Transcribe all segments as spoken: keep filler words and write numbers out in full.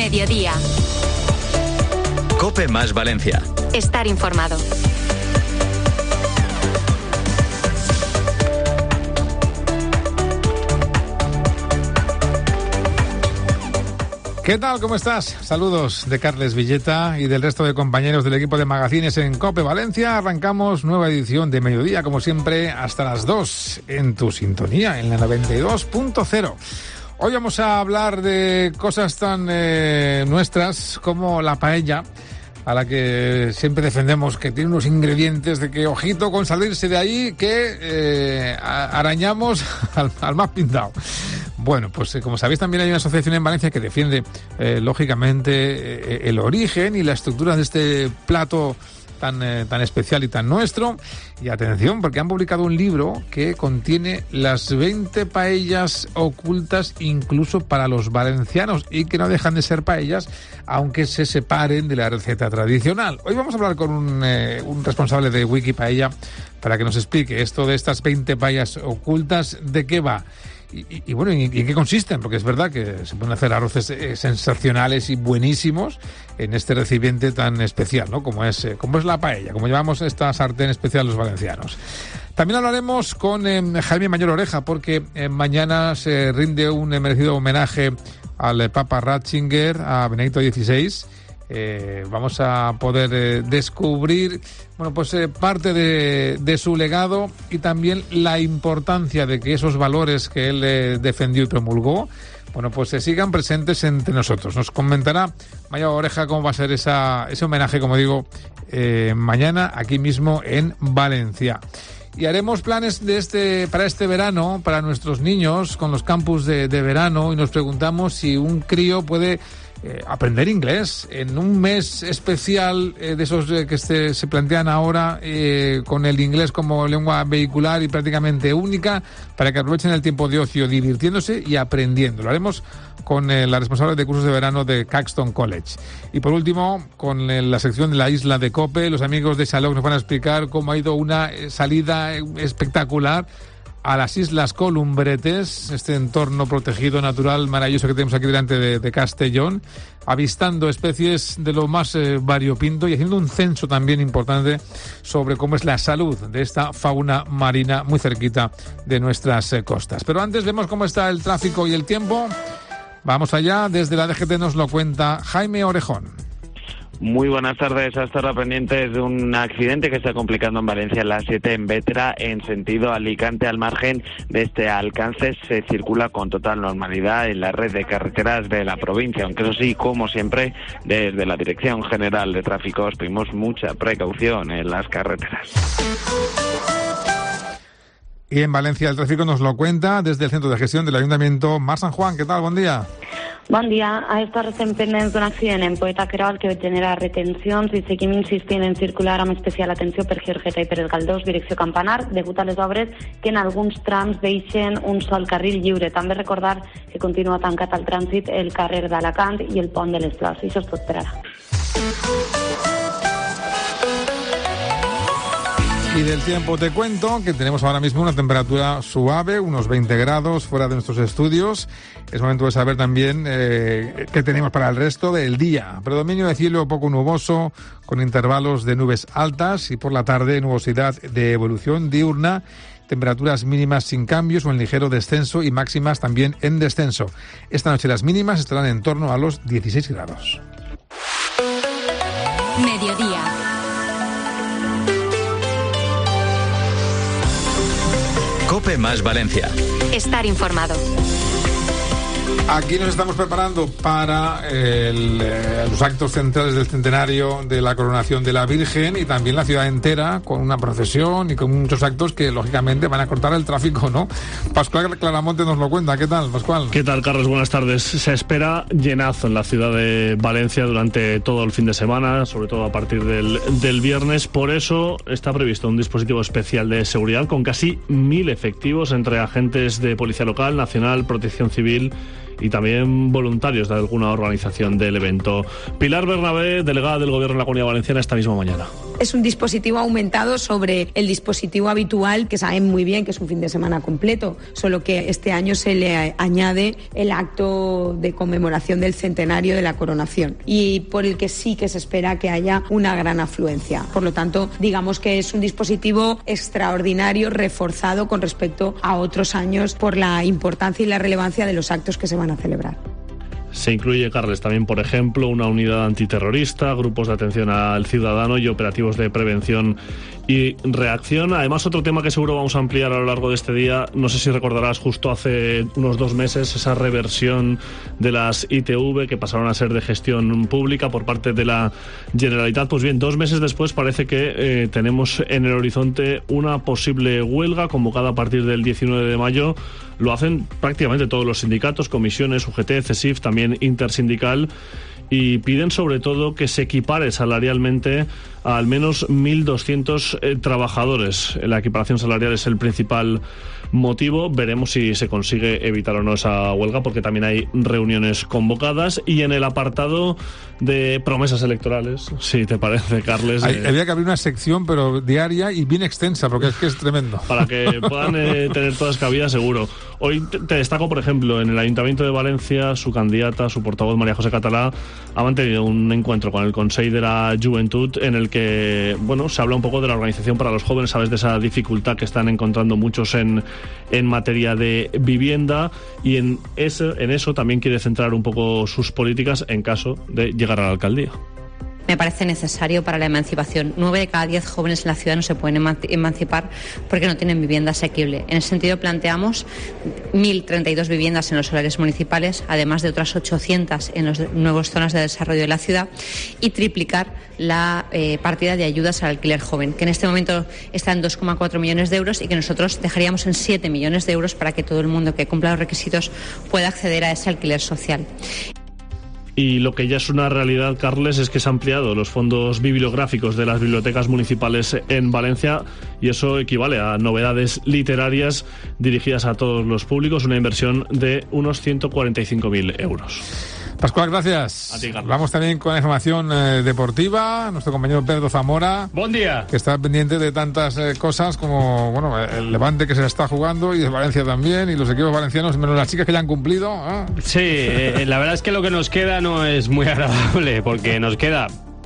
Mediodía. COPE más Valencia. Estar informado. ¿Qué tal? ¿Cómo estás? Saludos de Carles Villeta y del resto de compañeros del equipo de Magazines en COPE Valencia. Arrancamos nueva edición de Mediodía, como siempre, hasta las dos en tu sintonía, en la noventa y dos punto cero. Hoy vamos a hablar de cosas tan eh, nuestras como la paella, a la que siempre defendemos que tiene unos ingredientes de que ojito con salirse de ahí, que eh, arañamos al, al más pintado. Bueno, pues eh, como sabéis, también hay una asociación en Valencia que defiende eh, lógicamente eh, el origen y la estructura de este plato tan, eh, tan especial y tan nuestro. Y atención, porque han publicado un libro que contiene las veinte paellas ocultas incluso para los valencianos y que no dejan de ser paellas aunque se separen de la receta tradicional. Hoy vamos a hablar con un, eh, un responsable de Wikipaella para que nos explique esto de estas veinte paellas ocultas, de qué va. Y, y, y bueno, ¿y en qué consisten? Porque es verdad que se pueden hacer arroces eh, sensacionales y buenísimos en este recipiente tan especial, ¿no? Como es, eh, como es la paella, como llevamos esta sartén especial los valencianos. También hablaremos con eh, Jaime Mayor Oreja, porque eh, mañana se rinde un merecido homenaje al eh, Papa Ratzinger, a Benedicto dieciséis. Eh, vamos a poder eh, descubrir bueno pues eh, parte de, de su legado y también la importancia de que esos valores que él eh, defendió y promulgó bueno pues se eh, sigan presentes entre nosotros. Nos comentará Mayor Oreja cómo va a ser esa, ese homenaje, como digo, eh, mañana aquí mismo en Valencia. Y haremos planes de este para este verano, para nuestros niños, con los campus de, de verano, y nos preguntamos si un crío puede Eh, aprender inglés en un mes especial eh, de esos eh, que se, se plantean ahora eh, con el inglés como lengua vehicular y prácticamente única, para que aprovechen el tiempo de ocio divirtiéndose y aprendiendo. Lo haremos con eh, la responsable de cursos de verano de Caxton College. Y por último, con eh, la sección de la isla de COPE, los amigos de Xaloc nos van a explicar cómo ha ido una eh, salida eh, espectacular a las Islas Columbretes, este entorno protegido natural maravilloso que tenemos aquí delante de, de Castellón, avistando especies de lo más eh, variopinto y haciendo un censo también importante sobre cómo es la salud de esta fauna marina muy cerquita de nuestras eh, costas. Pero antes vemos cómo está el tráfico y el tiempo. Vamos allá, desde la D G T nos lo cuenta Jaime Orejón. Muy buenas tardes. Hasta ahora pendientes de un accidente que está complicando en Valencia, en la siete en Vetra, en sentido Alicante. Al margen de este alcance se circula con total normalidad en la red de carreteras de la provincia, aunque eso sí, como siempre, desde la Dirección General de Tráfico os pedimos mucha precaución en las carreteras. Y en Valencia el tráfico nos lo cuenta desde el Centro de Gestión del Ayuntamiento. Mar San Juan, ¿qué tal? Buen día. Bon dia. A esta hora estem pendents d'un accident en Poeta Querol que genera retencions i seguim insistint en circular amb especial atenció per Giorgeta i per el Galdós, direcció Campanar, degut a les obres que en alguns trams deixen un sol carril lliure. També recordar que continua tancat al trànsit el carrer d'Alacant i el pont de les Flors. I això és tot per ara. Y del tiempo te cuento que tenemos ahora mismo una temperatura suave, unos veinte grados fuera de nuestros estudios. Es momento de saber también eh, qué tenemos para el resto del día. Predominio de cielo poco nuboso, con intervalos de nubes altas, y por la tarde nubosidad de evolución diurna. Temperaturas mínimas sin cambios o en ligero descenso y máximas también en descenso. Esta noche las mínimas estarán en torno a los dieciséis grados. Mediodía. COPE más Valencia. Estar informado. Aquí nos estamos preparando para el, eh, los actos centrales del centenario de la coronación de la Virgen, y también la ciudad entera con una procesión y con muchos actos que lógicamente van a cortar el tráfico, ¿no? Pascual Claramonte nos lo cuenta. ¿Qué tal, Pascual? ¿Qué tal, Carlos? Buenas tardes. Se espera llenazo en la ciudad de Valencia durante todo el fin de semana, sobre todo a partir del, del viernes. Por eso está previsto un dispositivo especial de seguridad con casi mil efectivos entre agentes de Policía Local, Nacional, Protección Civil y también voluntarios de alguna organización del evento. Pilar Bernabé, delegada del Gobierno en la Comunidad Valenciana, esta misma mañana. Es un dispositivo aumentado sobre el dispositivo habitual, que saben muy bien que es un fin de semana completo, solo que este año se le añade el acto de conmemoración del centenario de la coronación y por el que sí que se espera que haya una gran afluencia. Por lo tanto, digamos que es un dispositivo extraordinario, reforzado con respecto a otros años por la importancia y la relevancia de los actos que se van a celebrar. Se incluye, Carles, también, por ejemplo, una unidad antiterrorista, grupos de atención al ciudadano y operativos de prevención y reacción. Además, otro tema que seguro vamos a ampliar a lo largo de este día, no sé si recordarás justo hace unos dos meses esa reversión de las I T V que pasaron a ser de gestión pública por parte de la Generalitat. Pues bien, dos meses después parece que eh, tenemos en el horizonte una posible huelga convocada a partir del diecinueve de mayo. Lo hacen prácticamente todos los sindicatos, comisiones, U G T, CESIF, también intersindical, y piden sobre todo que se equipare salarialmente a al menos mil doscientos eh, trabajadores. La equiparación salarial es el principal motivo. Veremos si se consigue evitar o no esa huelga, porque también hay reuniones convocadas. Y en el apartado de promesas electorales, si te parece, Carles... Hay, eh, había que abrir una sección, pero diaria y bien extensa, porque es que es tremendo. Para que puedan eh, tener todas cabidas, seguro. Hoy te, te destaco, por ejemplo, en el Ayuntamiento de Valencia, su candidata, su portavoz, María José Catalá, ha mantenido un encuentro con el Consell de la Juventud en el que, bueno, se habla un poco de la organización para los jóvenes, sabes, de esa dificultad que están encontrando muchos en, en materia de vivienda, y en eso, en eso también quiere centrar un poco sus políticas en caso de llegar a la alcaldía. Me parece necesario para la emancipación. Nueve de cada diez jóvenes en la ciudad no se pueden emancipar porque no tienen vivienda asequible. En ese sentido, planteamos mil treinta y dos viviendas en los solares municipales, además de otras ochocientas en las nuevas zonas de desarrollo de la ciudad, y triplicar la eh, partida de ayudas al alquiler joven, que en este momento está en dos coma cuatro millones de euros y que nosotros dejaríamos en siete millones de euros para que todo el mundo que cumpla los requisitos pueda acceder a ese alquiler social. Y lo que ya es una realidad, Carles, es que se han ampliado los fondos bibliográficos de las bibliotecas municipales en Valencia, y eso equivale a novedades literarias dirigidas a todos los públicos, una inversión de unos ciento cuarenta y cinco mil euros. Pascual, gracias. A ti, Carlos. Vamos también con la información eh, deportiva. Nuestro compañero Pedro Zamora. Buen día. Que está pendiente de tantas eh, cosas como, bueno, el Levante que se está jugando, y de Valencia también, y los equipos valencianos, menos las chicas que ya han cumplido. ¿eh? Sí, eh, la verdad es que lo que nos queda no es muy agradable, porque nos queda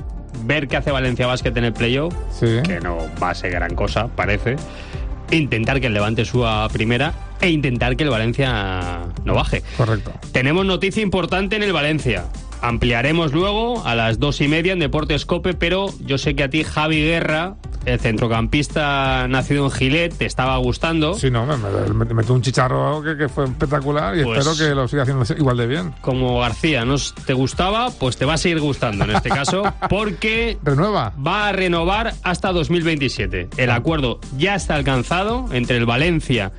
ver qué hace Valencia Basket en el playoff, sí, que no va a ser gran cosa, parece. Intentar que el Levante suba a primera e intentar que el Valencia no baje. Correcto. Tenemos noticia importante en el Valencia. Ampliaremos luego a las dos y media en Deportes COPE, pero yo sé que a ti, Javi Guerra, el centrocampista nacido en Gilet, te estaba gustando. Sí, no, me, me, me metió un chicharro que, que fue espectacular, y pues, espero que lo siga haciendo igual de bien. Como García no te gustaba, pues te va a seguir gustando en este caso, porque renueva. Va a renovar hasta dos mil veintisiete. El acuerdo ya está alcanzado entre el Valencia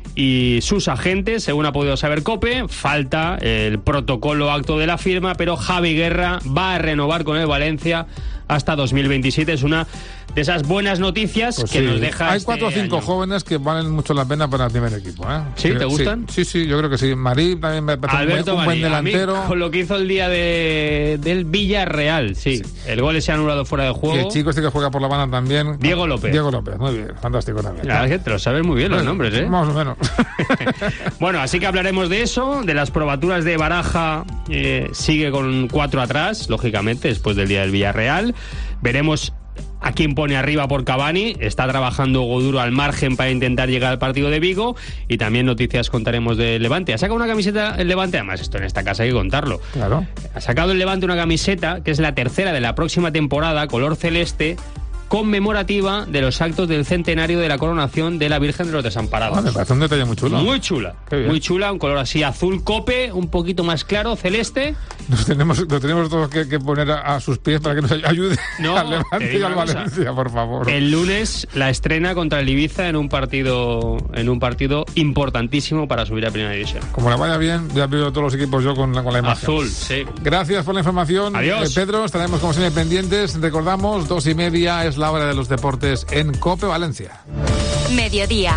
y sus agentes, según ha podido saber COPE. Falta el protocolo acto de la firma, pero Javi Guerra va a renovar con el Valencia hasta dos mil veintisiete. Es una de esas buenas noticias pues que sí, nos deja. Hay este cuatro o cinco año. jóvenes que valen mucho la pena para el primer equipo, ¿eh? ¿Sí? ¿Te gustan? Sí, sí, sí, yo creo que sí. Marí también me parece Alberto un buen, un buen Marí, delantero. A mí, con lo que hizo el día de, del Villarreal, sí. sí. El gol se ha anulado fuera de juego. Y el chico este que juega por La Habana también. Diego López. Diego López, muy bien, fantástico también. La verdad es que te lo sabes muy bien los bueno, nombres, ¿eh? Más o menos. Bueno, así que hablaremos de eso, de las probaturas de Baraja. Eh, sigue con cuatro atrás, lógicamente, después del día del Villarreal. Veremos a quién pone arriba por Cavani. Está trabajando Goduro al margen para intentar llegar al partido de Vigo. Y también noticias contaremos del Levante. Ha sacado una camiseta el Levante, además esto en esta casa hay que contarlo. Claro. Ha sacado el Levante una camiseta que es la tercera de la próxima temporada, color celeste, conmemorativa de los actos del centenario de la coronación de la Virgen de los Desamparados. Ah, me parece un detalle muy chulo. Muy chula, muy chula, un color así azul cope, un poquito más claro, celeste. Nos tenemos, lo tenemos todos que, que poner a, a sus pies para que nos ayude no, al Levante y al Valencia, cosa. Por favor. El lunes la estrena contra el Ibiza en un partido en un partido importantísimo para subir a Primera División. Como la vaya bien, ya veo todos los equipos yo con la, con la imagen. Azul, sí. Gracias por la información. Adiós. Eh, Pedro, estaremos como siempre pendientes. Recordamos, dos y media es la hora de los deportes en COPE Valencia. Mediodía.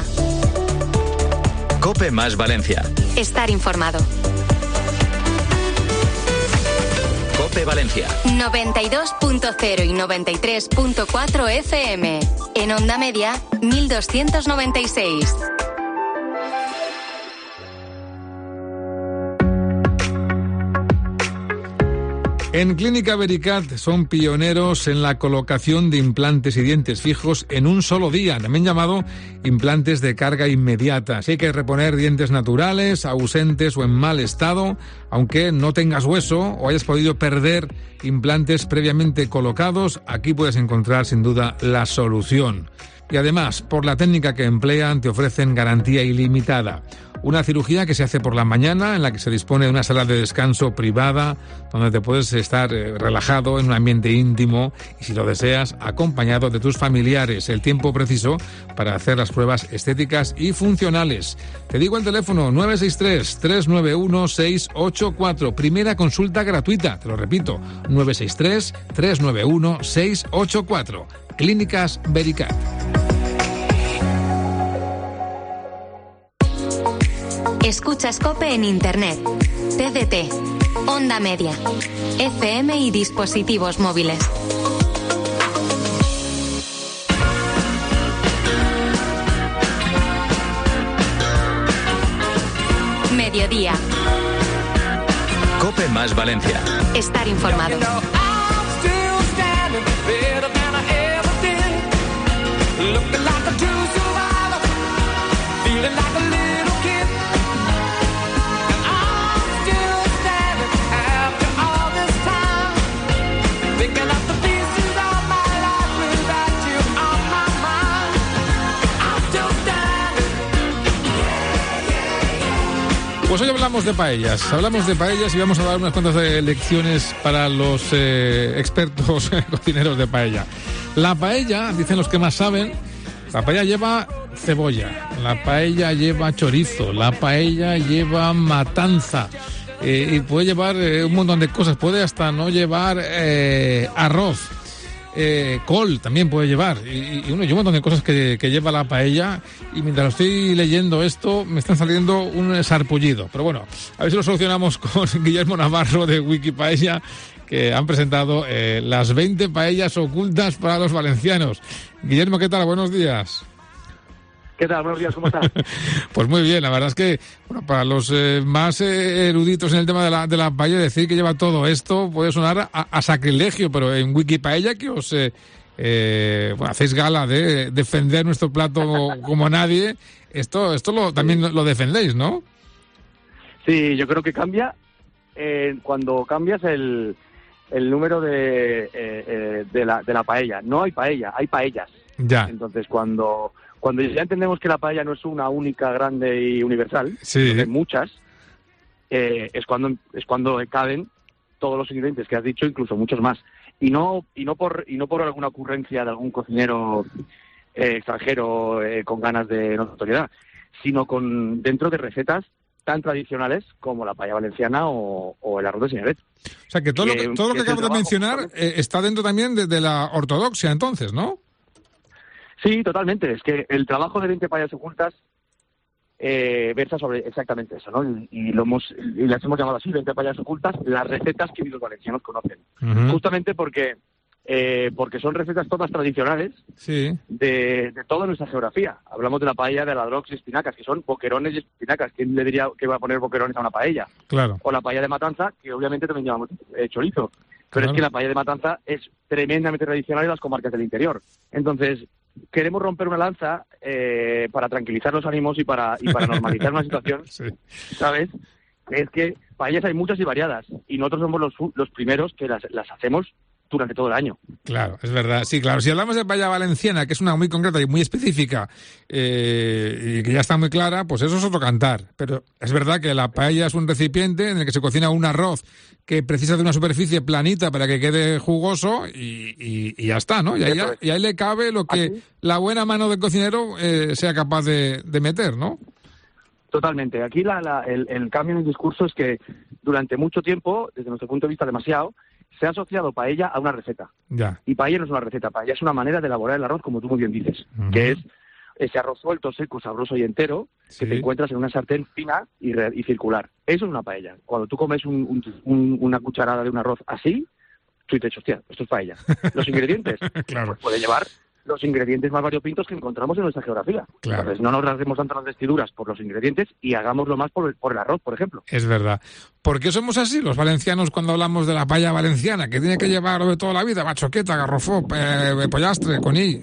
COPE más Valencia. Estar informado. COPE Valencia. noventa y dos punto cero y noventa y tres punto cuatro F M. En onda media, mil doscientos noventa y seis. En Clínica Vericat son pioneros en la colocación de implantes y dientes fijos en un solo día, también llamado implantes de carga inmediata. Si hay que reponer dientes naturales, ausentes o en mal estado, aunque no tengas hueso o hayas podido perder implantes previamente colocados, aquí puedes encontrar sin duda la solución. Y además, por la técnica que emplean, te ofrecen garantía ilimitada. Una cirugía que se hace por la mañana, en la que se dispone de una sala de descanso privada, donde te puedes estar eh, relajado en un ambiente íntimo y, si lo deseas, acompañado de tus familiares. El tiempo preciso para hacer las pruebas estéticas y funcionales. Te digo el teléfono nueve seis tres, tres nueve uno, seis ocho cuatro. Primera consulta gratuita, te lo repito, nueve seis tres, tres nueve uno, seis ocho cuatro. Clínicas Vericat. Escuchas COPE en Internet, T D T, Onda Media, F M y dispositivos móviles. Mediodía. COPE más Valencia. Estar informado. Pues hoy hablamos de paellas, hablamos de paellas y vamos a dar unas cuantas lecciones para los eh, expertos cocineros de paella. La paella, dicen los que más saben, la paella lleva cebolla, la paella lleva chorizo, la paella lleva matanza eh, y puede llevar eh, un montón de cosas, puede hasta no llevar eh, arroz. Eh, col también puede llevar y, y, uno, y un montón de cosas que, que lleva la paella, y mientras estoy leyendo esto me están saliendo un sarpullido, pero bueno, a ver si lo solucionamos con Guillermo Navarro de Wikipaella, que han presentado eh, las veinte paellas ocultas para los valencianos. Guillermo, ¿qué tal? Buenos días. ¿Qué tal? Buenos días, ¿cómo estás? Pues muy bien, la verdad es que bueno, para los eh, más eh, eruditos en el tema de la, de la paella, decir que lleva todo esto puede sonar a, a sacrilegio, pero en Wikipaella, que os eh, eh, bueno, hacéis gala de defender nuestro plato como nadie, esto esto lo, también lo defendéis, ¿no? Sí, yo creo que cambia eh, cuando cambias el, el número de, eh, eh, de, la, de la paella. No hay paella, hay paellas. Ya. Entonces, cuando... Cuando ya entendemos que la paella no es una única, grande y universal, sí, sino que hay muchas, eh, es cuando es cuando caben todos los ingredientes que has dicho, incluso muchos más. Y no y no por y no por alguna ocurrencia de algún cocinero eh, extranjero eh, con ganas de notoriedad, sino con dentro de recetas tan tradicionales como la paella valenciana o, o el arroz de señoret. O sea, que todo que, lo que, todo lo que, que acabas de mencionar eh, está dentro también de, de la ortodoxia, entonces, ¿no? Sí, totalmente. Es que el trabajo de veinte paellas ocultas eh, versa sobre exactamente eso, ¿no? Y, y lo hemos y las hemos llamado así, veinte paellas ocultas, las recetas que los valencianos conocen. Uh-huh. Justamente porque eh, porque son recetas todas tradicionales, sí, de, de toda nuestra geografía. Hablamos de la paella de aladrox y espinacas, que son boquerones y espinacas. ¿Quién le diría que va a poner boquerones a una paella? Claro. O la paella de matanza, que obviamente también llevamos eh, chorizo. Pero claro, es que la paella de matanza es tremendamente tradicional en las comarcas del interior. Entonces, queremos romper una lanza eh, para tranquilizar los ánimos y para y para normalizar una situación, sí, ¿sabes? Es que paellas hay muchas y variadas, y nosotros somos los, los primeros que las, las hacemos durante todo el año. Claro, es verdad. Sí, claro. Si hablamos de paella valenciana, que es una muy concreta y muy específica, eh, y que ya está muy clara, pues eso es otro cantar. Pero es verdad que la paella es un recipiente en el que se cocina un arroz que precisa de una superficie planita para que quede jugoso y, y, y ya está, ¿no? Y ahí, y ahí le cabe lo que ¿así? La buena mano del cocinero eh, sea capaz de, de meter, ¿no? Totalmente. Aquí la, la, el, el cambio en el discurso es que durante mucho tiempo, desde nuestro punto de vista demasiado, se ha asociado paella a una receta. Ya. Y paella no es una receta, paella es una manera de elaborar el arroz, como tú muy bien dices, uh-huh, que es ese arroz suelto, seco, sabroso y entero, sí. que te encuentras en una sartén fina y, re, y circular. Eso es una paella. Cuando tú comes un, un, un, una cucharada de un arroz así, tú te dices, hostia, esto es paella. Los ingredientes, claro. pues puede llevar los ingredientes más variopintos que encontramos en nuestra geografía. Claro. Entonces, no nos rasguemos tanto las vestiduras por los ingredientes y hagámoslo más por el, por el arroz, por ejemplo. Es verdad. ¿Por qué somos así los valencianos cuando hablamos de la paella valenciana? Que tiene que llevar de toda la vida, bachoqueta, garrofó, eh, pollastre, conill.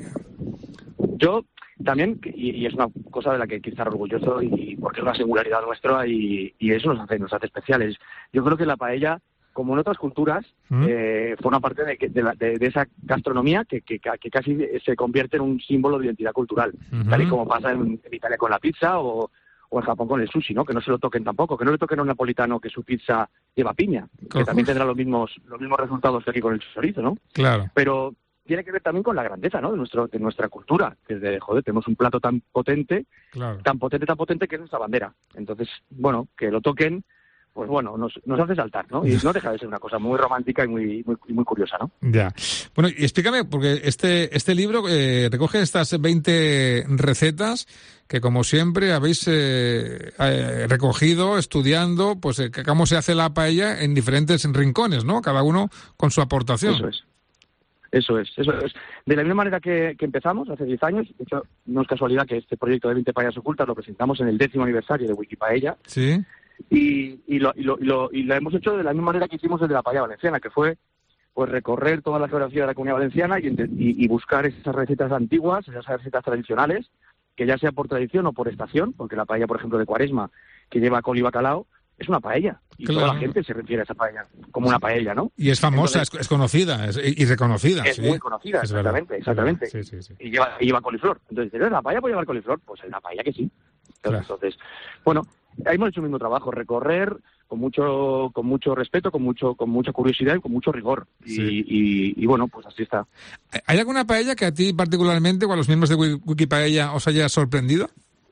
Yo también, y, y es una cosa de la que hay que estar orgulloso, y porque es una singularidad nuestra y, y eso nos hace, nos hace especiales. Yo creo que la paella, como en otras culturas, ¿Mm? eh, forma parte de, de, la, de, de esa gastronomía que, que, que casi se convierte en un símbolo de identidad cultural, uh-huh. tal y como pasa en, en Italia con la pizza o, o en Japón con el sushi, ¿no? Que no se lo toquen tampoco, que no le toquen a un napolitano que su pizza lleva piña, que uh-huh. también tendrá los mismos los mismos resultados que aquí con el chorizo, ¿no? Claro. Pero tiene que ver también con la grandeza, ¿no? De nuestro de nuestra cultura, que es de, joder, tenemos un plato tan potente, claro. tan potente, tan potente que es nuestra bandera. Entonces, bueno, que lo toquen, pues bueno, nos, nos hace saltar, ¿no? Y no deja de ser una cosa muy romántica y muy muy, muy curiosa, ¿no? Ya. Bueno, y explícame, porque este este libro eh, recoge estas veinte recetas que, como siempre, habéis eh, eh, recogido, estudiando, pues eh, cómo se hace la paella en diferentes rincones, ¿no? Cada uno con su aportación. Eso es. Eso es, eso es. De la misma manera que, que empezamos hace diez años, de hecho, no es casualidad que este proyecto de veinte paellas ocultas lo presentamos en el décimo aniversario de Wikipaella. Sí. Y, y, lo, y, lo, y, lo, y lo hemos hecho de la misma manera que hicimos el de la paella valenciana, que fue pues recorrer toda la geografía de la Comunidad Valenciana y, y, y buscar esas recetas antiguas, esas recetas tradicionales, que ya sea por tradición o por estación, porque la paella, por ejemplo, de Cuaresma, que lleva col y bacalao, es una paella. Y claro. toda la gente se refiere a esa paella como una paella, ¿no? Y es famosa, Entonces, es, es conocida es, y reconocida. Es sí. muy conocida, es exactamente, exactamente. Sí, sí, sí. Y lleva, y lleva coliflor. Entonces, ¿la paella puede llevar coliflor? Pues hay una paella que sí. Claro. Entonces, bueno, hemos hecho el mismo trabajo, recorrer con mucho con mucho respeto, con mucho con mucha curiosidad y con mucho rigor. Sí. Y, y, y bueno, pues así está. ¿Hay alguna paella que a ti particularmente o a los miembros de Wikipaella os haya sorprendido?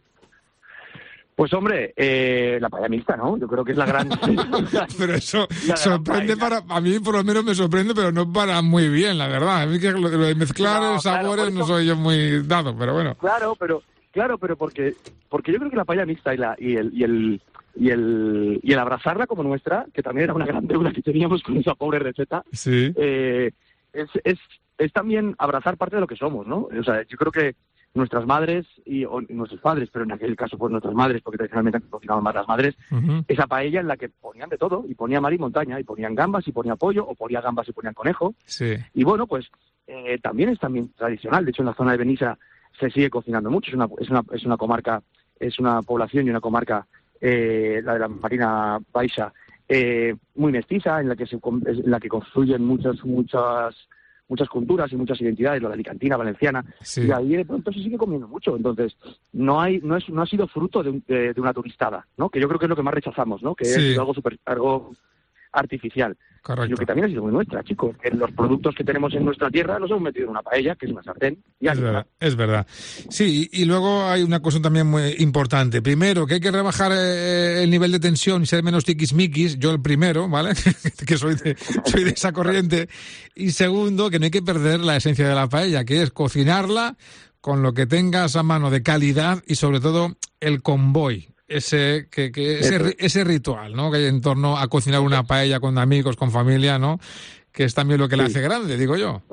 Pues hombre, eh, la paella mixta, ¿no? Yo creo que es la gran... Pero eso sorprende para... A mí por lo menos me sorprende, pero no para muy bien, la verdad. A mí que lo, lo de mezclar no, sabores claro, no soy yo muy dado, pero bueno. Claro, pero claro, pero porque porque yo creo que la paella mixta y la y el y el y el y el abrazarla como nuestra, que también era una gran deuda que teníamos con esa pobre receta, sí. eh, es, es es también abrazar parte de lo que somos, ¿no? O sea, yo creo que nuestras madres y o, nuestros padres, pero en aquel caso pues nuestras madres, porque tradicionalmente cocinaban más las madres, uh-huh. esa paella en la que ponían de todo, y ponía mar y montaña, y ponían gambas, y ponía pollo, o ponía gambas y ponían conejo. Sí. Y bueno, pues eh, también es también tradicional. De hecho, en la zona de Benissa se sigue cocinando mucho. Es una es una es una comarca, es una población y una comarca, eh, la de la Marina Baixa, eh, muy mestiza, en la que se en la que construyen muchas muchas muchas culturas y muchas identidades, la alicantina, valenciana, sí. y ahí de pronto se sigue comiendo mucho. Entonces, no hay no es no ha sido fruto de, un, de, de una turistada, ¿no? Que yo creo que es lo que más rechazamos, ¿no? Que sí. es algo super, algo artificial. Correcto. Lo que también ha sido muy nuestra, chicos. Que los productos que tenemos en nuestra tierra los hemos metido en una paella, que es una sartén. Y es verdad, es verdad. Sí, y luego hay una cosa también muy importante. Primero, que hay que rebajar eh, el nivel de tensión y ser menos tiquismiquis. Yo el primero, ¿vale? que soy de, soy de esa corriente. Y segundo, que no hay que perder la esencia de la paella, que es cocinarla con lo que tengas a mano de calidad y sobre todo el convoy. Ese que, que ese, ese ritual, ¿no? Que hay en torno a cocinar una paella con amigos, con familia, ¿no? Que es también lo que la hace grande, digo yo.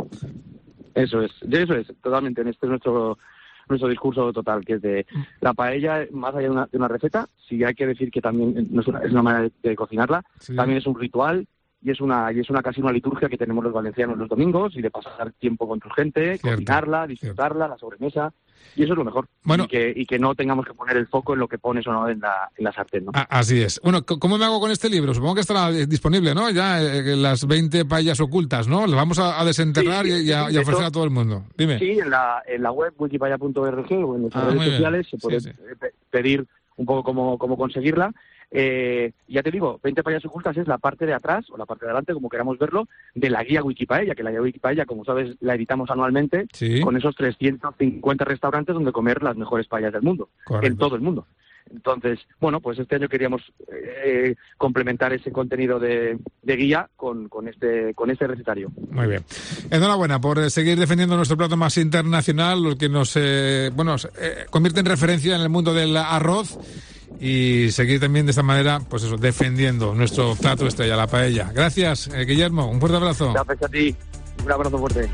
Eso es, eso es, totalmente. Este es nuestro nuestro discurso total, que es de la paella, más allá de una, de una receta, sí hay que decir que también no es una, es una manera de, de cocinarla, sí. también es un ritual y es una y es una casi una liturgia que tenemos los valencianos los domingos, y de pasar tiempo con tu gente, cierto, cocinarla, disfrutarla, cierto. La sobremesa. Y eso es lo mejor. Bueno, y, que, y que no tengamos que poner el foco en lo que pones o no en la, en la sartén, ¿no? Así es. Bueno, ¿cómo me hago con este libro? Supongo que estará disponible, ¿no? Ya eh, las veinte paellas ocultas, ¿no? Las vamos a, a desenterrar sí, sí, y, y, a, y a ofrecer a todo el mundo. Dime. Sí, en la, en la web wikipaella punto org o en nuestras ah, redes sociales bien. Se puede sí, sí. pedir un poco cómo, cómo conseguirla. Eh, ya te digo, veinte paellas ocultas es la parte de atrás o la parte de adelante, como queramos verlo, de la guía Wikipaella, que la guía Wikipaella, como sabes, la editamos anualmente, ¿sí? Con esos trescientos cincuenta restaurantes donde comer las mejores paellas del mundo, correcto. En todo el mundo. Entonces, bueno, pues este año queríamos eh, complementar ese contenido de, de guía con, con este con este recetario. Muy bien. Enhorabuena por seguir defendiendo nuestro plato más internacional, lo que nos eh, bueno eh, convierte en referencia en el mundo del arroz, y seguir también de esta manera, pues eso, defendiendo nuestro plato estrella, la paella. Gracias, eh, Guillermo. Un fuerte abrazo. Gracias a ti. Un abrazo fuerte.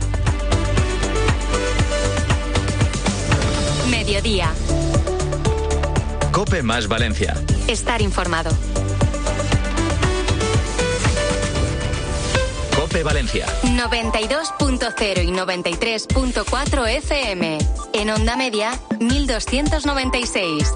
Mediodía. COPE más Valencia. Estar informado. COPE Valencia. noventa y dos punto cero y noventa y tres punto cuatro F M. En onda media, mil doscientos noventa y seis.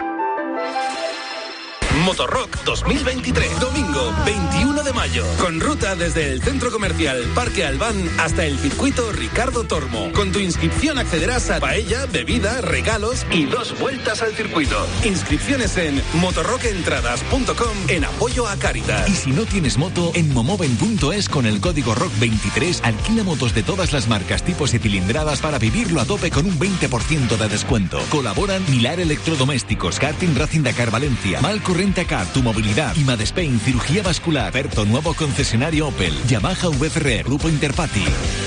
Motorrock dos mil veintitrés, domingo veintiuno de mayo, con ruta desde el Centro Comercial Parque Albán hasta el circuito Ricardo Tormo. Con tu inscripción accederás a paella, bebida, regalos y dos vueltas al circuito. Inscripciones en motorrockentradas punto com en apoyo a Cáritas. Y si no tienes moto, en momoven punto es con el código rock veintitrés alquila motos de todas las marcas, tipos y cilindradas para vivirlo a tope con un veinte por ciento de descuento. Colaboran Milar Electrodomésticos, Karting Racing Dakar Valencia, Malcurrent Car, Tu Movilidad, Imad Spain, Cirugía Vascular, Perto, nuevo concesionario Opel, Yamaha V F R, Grupo Interpati.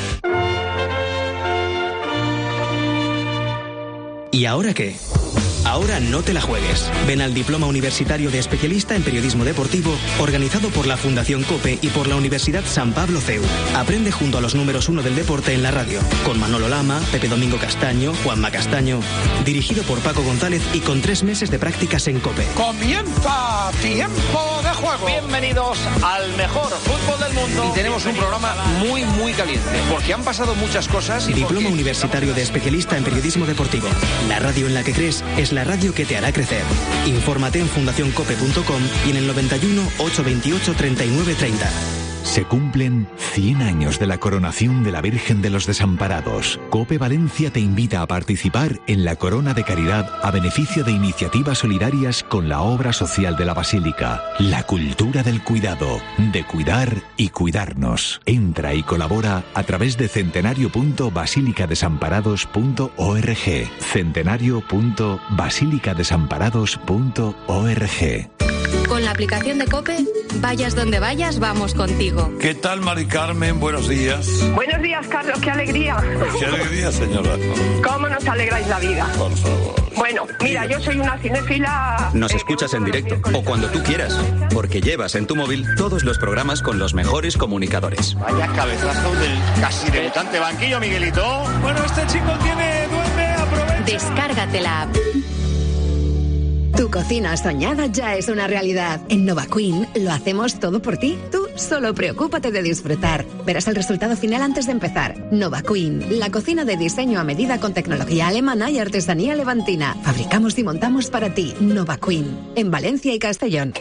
¿Y ahora qué? Ahora no te la juegues. Ven al Diploma Universitario de Especialista en Periodismo Deportivo, organizado por la Fundación COPE y por la Universidad San Pablo C E U. Aprende junto a los números uno del deporte en la radio, con Manolo Lama, Pepe Domingo Castaño, Juanma Castaño, dirigido por Paco González y con tres meses de prácticas en COPE. ¡Comienza Tiempo de Juego! Bienvenidos al mejor fútbol del mundo. Y tenemos un programa muy, muy caliente, porque han pasado muchas cosas. Y Diploma porque... Universitario de Especialista en Periodismo Deportivo. La radio en la que crees es la radio que te hará crecer. Infórmate en fundación cope punto com y en el noventa y uno, ochocientos veintiocho, treinta y nueve treinta. Se cumplen cien años de la coronación de la Virgen de los Desamparados. COPE Valencia te invita a participar en la Corona de Caridad a beneficio de iniciativas solidarias con la obra social de la Basílica. La cultura del cuidado, de cuidar y cuidarnos. Entra y colabora a través de centenario punto basílica desamparados punto org. centenario punto basílica desamparados punto org. Con la aplicación de COPE, vayas donde vayas, vamos contigo. ¿Qué tal, Mari Carmen? Buenos días. Buenos días, Carlos. ¡Qué alegría! ¡Qué alegría, señora! ¿Cómo nos alegráis la vida? Por favor. Bueno, mira, yo soy una cinéfila... Nos escuchas en directo o cuando tú quieras, porque llevas en tu móvil todos los programas con los mejores comunicadores. Vaya cabezazo del casi debutante banquillo, Miguelito. Bueno, este chico tiene duende, aprovecha. Descárgate la app. Tu cocina soñada ya es una realidad. En Nova Queen lo hacemos todo por ti. Tú solo preocúpate de disfrutar. Verás el resultado final antes de empezar. Nova Queen, la cocina de diseño a medida con tecnología alemana y artesanía levantina. Fabricamos y montamos para ti. Nova Queen, en Valencia y Castellón.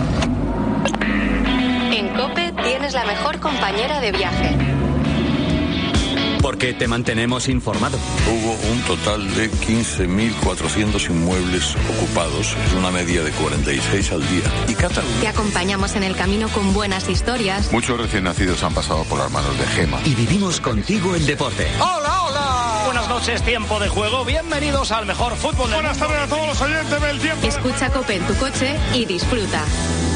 En COPE tienes la mejor compañera de viaje. Porque te mantenemos informado. Hubo un total de quince mil cuatrocientos inmuebles ocupados, es una media de cuarenta y seis al día. Y Cataluña. Te acompañamos en el camino con buenas historias. Muchos recién nacidos han pasado por las manos de Gema. Y vivimos contigo el deporte. ¡Hola, hola! Buenas noches, tiempo de juego. Bienvenidos al mejor fútbol del Buenas tardes a todos los oyentes del tiempo. Escucha COPE en tu coche y disfruta.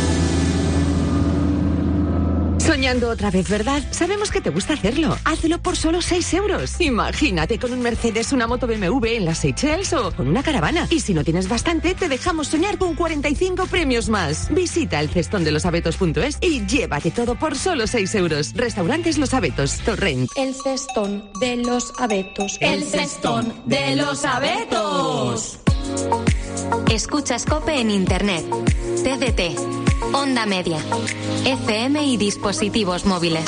Soñando otra vez, ¿verdad? Sabemos que te gusta hacerlo. Hazlo por solo seis euros. Imagínate con un Mercedes, una moto B M W en las Seychelles o con una caravana. Y si no tienes bastante, te dejamos soñar con cuarenta y cinco premios más. Visita el cestón de los abetos punto es y llévate todo por solo seis euros. Restaurantes Los Abetos, Torrent. El cestón de los abetos. El cestón de los abetos. Escuchas COPE en Internet, T D T, Onda Media, F M y dispositivos móviles.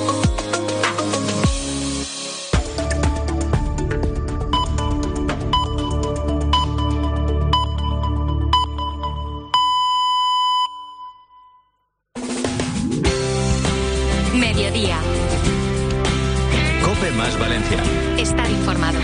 Mediodía. COPE más Valencia. Estar informado.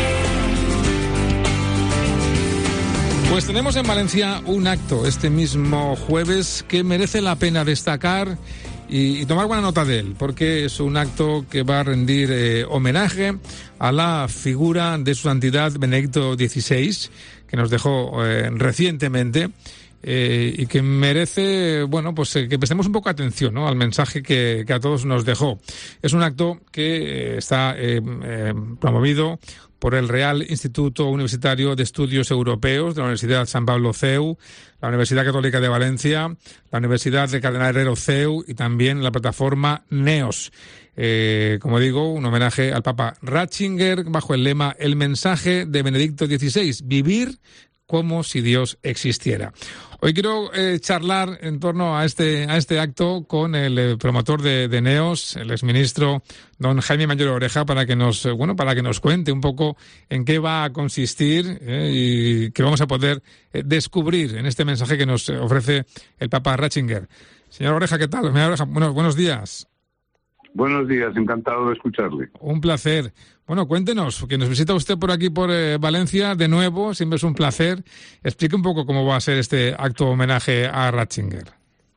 Pues tenemos en Valencia un acto este mismo jueves que merece la pena destacar y, y tomar buena nota de él, porque es un acto que va a rendir eh, homenaje a la figura de su santidad Benedicto dieciséis, que que nos dejó eh, recientemente. Eh, y que merece, bueno, pues eh, que prestemos un poco atención, ¿no?, al mensaje que, que a todos nos dejó. Es un acto que eh, está eh, eh, promovido por el Real Instituto Universitario de Estudios Europeos de la Universidad San Pablo C E U, la Universidad Católica de Valencia, la Universidad de Cardenal Herrero C E U y también la plataforma NEOS. Eh, como digo, un homenaje al Papa Ratzinger bajo el lema El mensaje de Benedicto dieciséis, vivir como si Dios existiera. Hoy quiero eh, charlar en torno a este a este acto con el eh, promotor de, de NEOS, el exministro don Jaime Mayor Oreja, para que nos eh, bueno para que nos cuente un poco en qué va a consistir eh, y qué vamos a poder eh, descubrir en este mensaje que nos ofrece el Papa Ratzinger. Señor Oreja, ¿qué tal? Señor Oreja, bueno, buenos días. Buenos días, encantado de escucharle. Un placer. Bueno, cuéntenos, que nos visita usted por aquí, por eh, Valencia, de nuevo, siempre es un placer. Explique un poco cómo va a ser este acto homenaje a Ratzinger.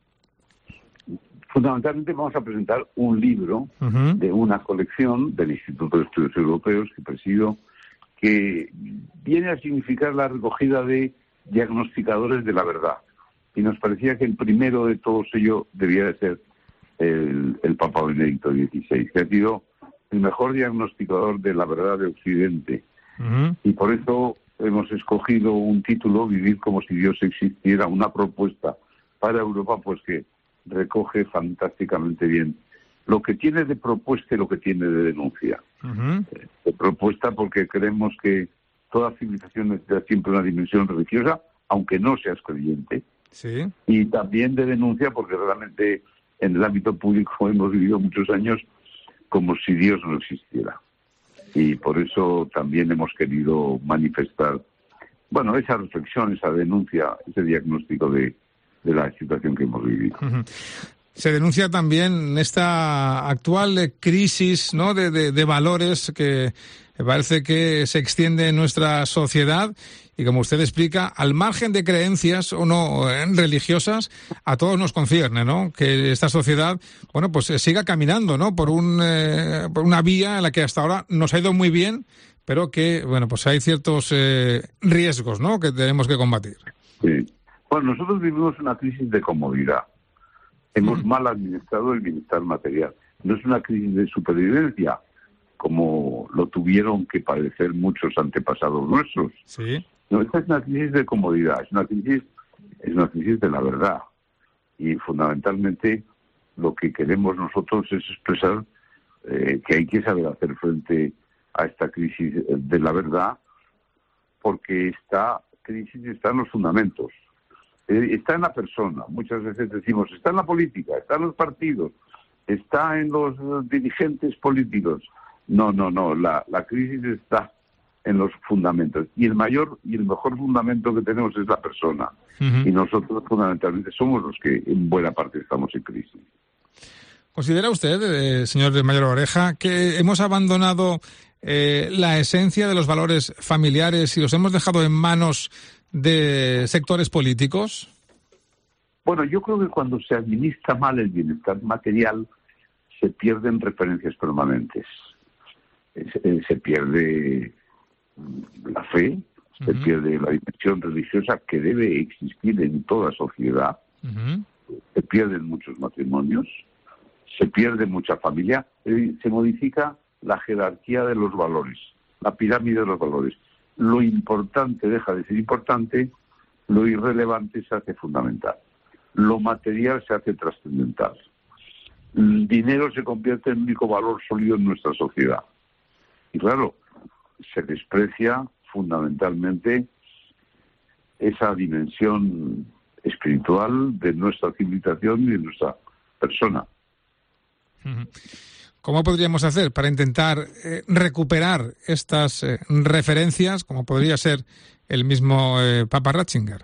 Fundamentalmente vamos a presentar un libro uh-huh. de una colección del Instituto de Estudios Europeos que presido, que viene a significar la recogida de diagnosticadores de la verdad. Y nos parecía que el primero de todos ellos debía de ser el, el Papa Benedicto dieciséis, que ha sido el mejor diagnosticador de la verdad de Occidente. Uh-huh. Y por eso hemos escogido un título, Vivir como si Dios existiera, una propuesta para Europa, pues que recoge fantásticamente bien lo que tiene de propuesta y lo que tiene de denuncia. Uh-huh. De propuesta porque creemos que toda civilización necesita siempre una dimensión religiosa, aunque no seas creyente. Sí. Y también de denuncia porque realmente en el ámbito público hemos vivido muchos años como si Dios no existiera. Y por eso también hemos querido manifestar, bueno, esa reflexión, esa denuncia, ese diagnóstico de, de la situación que hemos vivido. Uh-huh. Se denuncia también esta actual crisis, ¿no?, de, de, de valores que parece que se extiende en nuestra sociedad y, como usted explica, al margen de creencias o no eh, religiosas, a todos nos concierne, ¿no?, que esta sociedad, bueno, pues eh, siga caminando, ¿no?, por un eh, por una vía en la que hasta ahora nos ha ido muy bien, pero que, bueno, pues hay ciertos eh, riesgos, ¿no?, que tenemos que combatir. Sí. Bueno, nosotros vivimos una crisis de comodidad. Hemos mm. mal administrado el bienestar material. No es una crisis de supervivencia, como lo tuvieron que padecer muchos antepasados nuestros. Sí. No, esta es una crisis de comodidad, es una crisis, es una crisis de la verdad. Y fundamentalmente lo que queremos nosotros es expresar eh, que hay que saber hacer frente a esta crisis de la verdad, porque esta crisis está en los fundamentos. Eh, está en la persona. Muchas veces decimos, está en la política, está en los partidos, está en los dirigentes políticos. No, no, no, la, la crisis está en los fundamentos. Y el mayor y el mejor fundamento que tenemos es la persona. Uh-huh. Y nosotros fundamentalmente somos los que en buena parte estamos en crisis. ¿Considera usted, eh, señor Mayor Oreja, que hemos abandonado eh, la esencia de los valores familiares y los hemos dejado en manos de sectores políticos? Bueno, yo creo que cuando se administra mal el bienestar material se pierden referencias permanentes. Se, se pierde la fe, uh-huh. se pierde la dimensión religiosa que debe existir en toda sociedad, uh-huh. se pierden muchos matrimonios, se pierde mucha familia, se modifica la jerarquía de los valores, la pirámide de los valores. Lo importante deja de ser importante, lo irrelevante se hace fundamental, lo material se hace trascendental. El dinero se convierte en el único valor sólido en nuestra sociedad. Y claro, se desprecia fundamentalmente esa dimensión espiritual de nuestra civilización y de nuestra persona. ¿Cómo podríamos hacer para intentar eh, recuperar estas eh, referencias, como podría ser el mismo eh, Papa Ratzinger?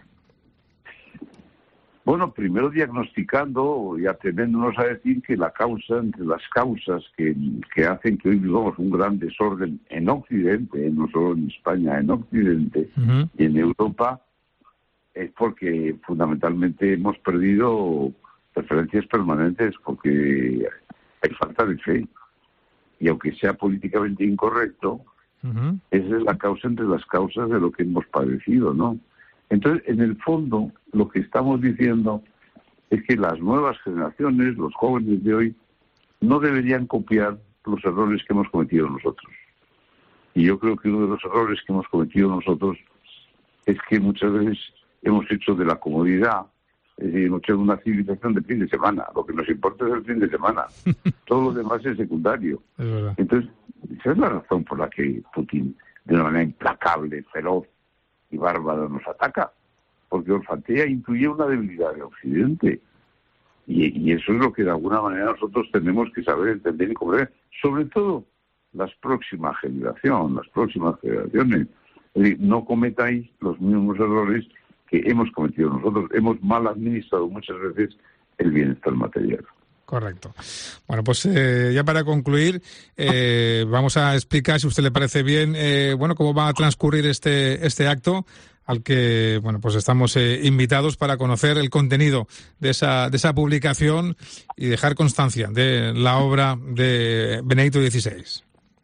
Bueno, primero diagnosticando y atreviéndonos a decir que la causa, entre las causas que, que hacen que hoy vivamos un gran desorden en Occidente, no solo en España, en Occidente uh-huh. y en Europa, es porque fundamentalmente hemos perdido referencias permanentes, porque hay falta de fe. Y aunque sea políticamente incorrecto, Uh-huh. Esa es la causa entre las causas de lo que hemos padecido, ¿no? Entonces, en el fondo, lo que estamos diciendo es que las nuevas generaciones, los jóvenes de hoy, no deberían copiar los errores que hemos cometido nosotros. Y yo creo que uno de los errores que hemos cometido nosotros es que muchas veces hemos hecho de la comodidad, es decir, hemos hecho una civilización de fin de semana. Lo que nos importa es el fin de semana. Todo lo demás es secundario. Es verdad. Entonces, esa es la razón por la que Putin, de una manera implacable, feroz y bárbara, nos ataca. Porque Orfantea intuye una debilidad de Occidente. Y, y eso es lo que de alguna manera nosotros tenemos que saber, entender y comprender. Sobre todo las próximas generaciones, las próximas generaciones. Es decir, no cometáis los mismos errores que hemos cometido nosotros. Hemos mal administrado muchas veces el bienestar material. Correcto. Bueno, pues eh, ya para concluir, eh, vamos a explicar, si a usted le parece bien, eh, bueno, cómo va a transcurrir este este acto al que, bueno, pues estamos eh, invitados para conocer el contenido de esa de esa publicación y dejar constancia de la obra de Benedicto dieciséis.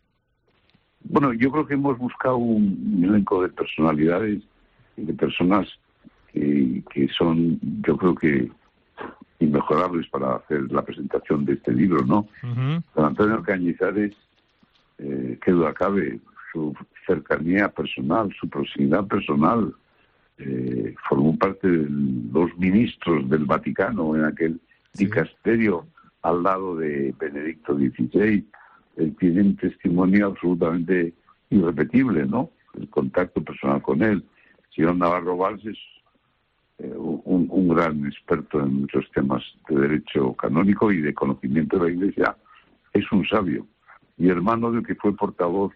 Bueno, yo creo que hemos buscado un elenco de personalidades y de personas que, que son, yo creo que, inmejorables para hacer la presentación de este libro, ¿no? Uh-huh. Don Antonio Cañizares, eh, qué duda cabe, su cercanía personal, su proximidad personal, eh, formó parte de los ministros del Vaticano en aquel sí. dicasterio al lado de Benedicto dieciséis. Él tiene un testimonio absolutamente irrepetible, ¿no? El contacto personal con él. El señor Navarro Valls es eh, un, un gran experto en muchos temas de derecho canónico y de conocimiento de la Iglesia. Es un sabio y hermano del que fue portavoz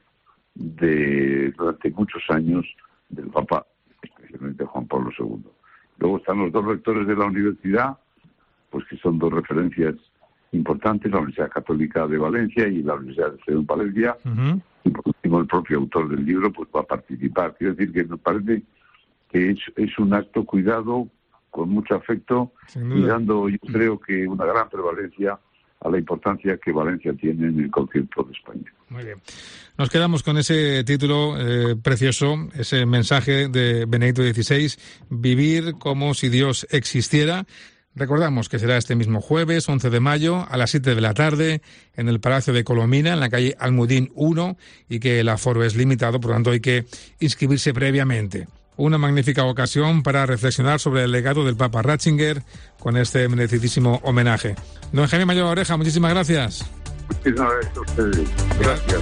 de durante muchos años del Papa, especialmente Juan Pablo segundo. Luego están los dos rectores de la universidad, pues que son dos referencias importantes, la Universidad Católica de Valencia y la Universidad de Ceuta en Palencia. Uh-huh. Y por último, el propio autor del libro pues va a participar. Quiero decir que me parece que es, es un acto cuidado, con mucho afecto, y dando, yo creo que una gran prevalencia a la importancia que Valencia tiene en el concierto de España. Muy bien. Nos quedamos con ese título eh, precioso, ese mensaje de Benedicto dieciséis, Vivir como si Dios existiera. Recordamos que será este mismo jueves, once de mayo, a las siete de la tarde, en el Palacio de Colomina, en la calle Almudín uno, y que el aforo es limitado, por lo tanto hay que inscribirse previamente. Una magnífica ocasión para reflexionar sobre el legado del Papa Ratzinger con este merecidísimo homenaje. Don Jaime Mayor Oreja, muchísimas gracias. Muchísimas gracias a ustedes. Gracias.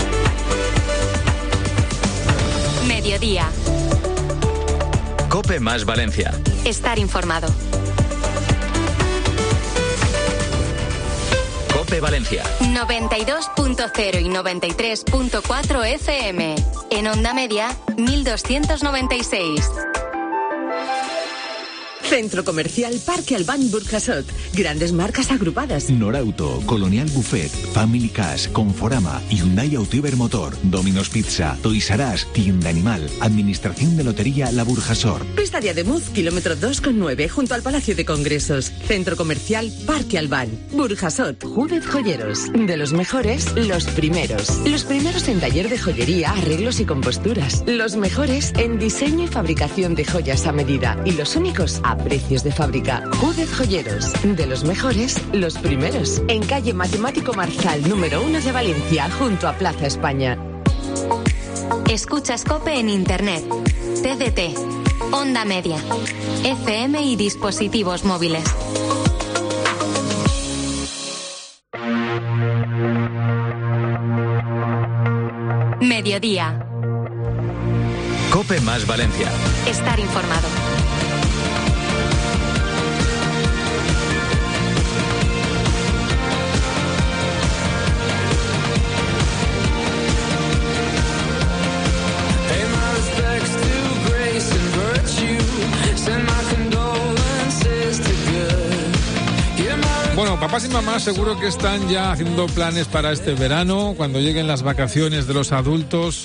Mediodía. COPE más Valencia. Estar informado. COPE Valencia. noventa y dos punto cero y noventa y tres punto cuatro F M. En onda media, mil doscientos noventa y seis. Centro Comercial Parque Albán Burjasot. Grandes marcas agrupadas. Norauto, Colonial Buffet, Family Cash, Conforama, Hyundai Auto Motor, Domino's Pizza, Toys R Us, Tienda Animal, Administración de Lotería La Burjasot. Pista de Ademuz, kilómetro dos coma nueve, junto al Palacio de Congresos. Centro Comercial Parque Albán Burjasot. Júdez Joyeros. De los mejores, los primeros. Los primeros en taller de joyería, arreglos y composturas. Los mejores en diseño y fabricación de joyas a medida. Y los únicos a precios de fábrica. Júdez Joyeros. De los mejores, los primeros. En calle Matemático Marzal, número uno de Valencia, junto a Plaza España. Escuchas COPE en Internet, T D T, Onda Media, F M y dispositivos móviles. Mediodía. COPE más Valencia. Estar informado. Bueno, papás y mamás seguro que están ya haciendo planes para este verano, cuando lleguen las vacaciones de los adultos.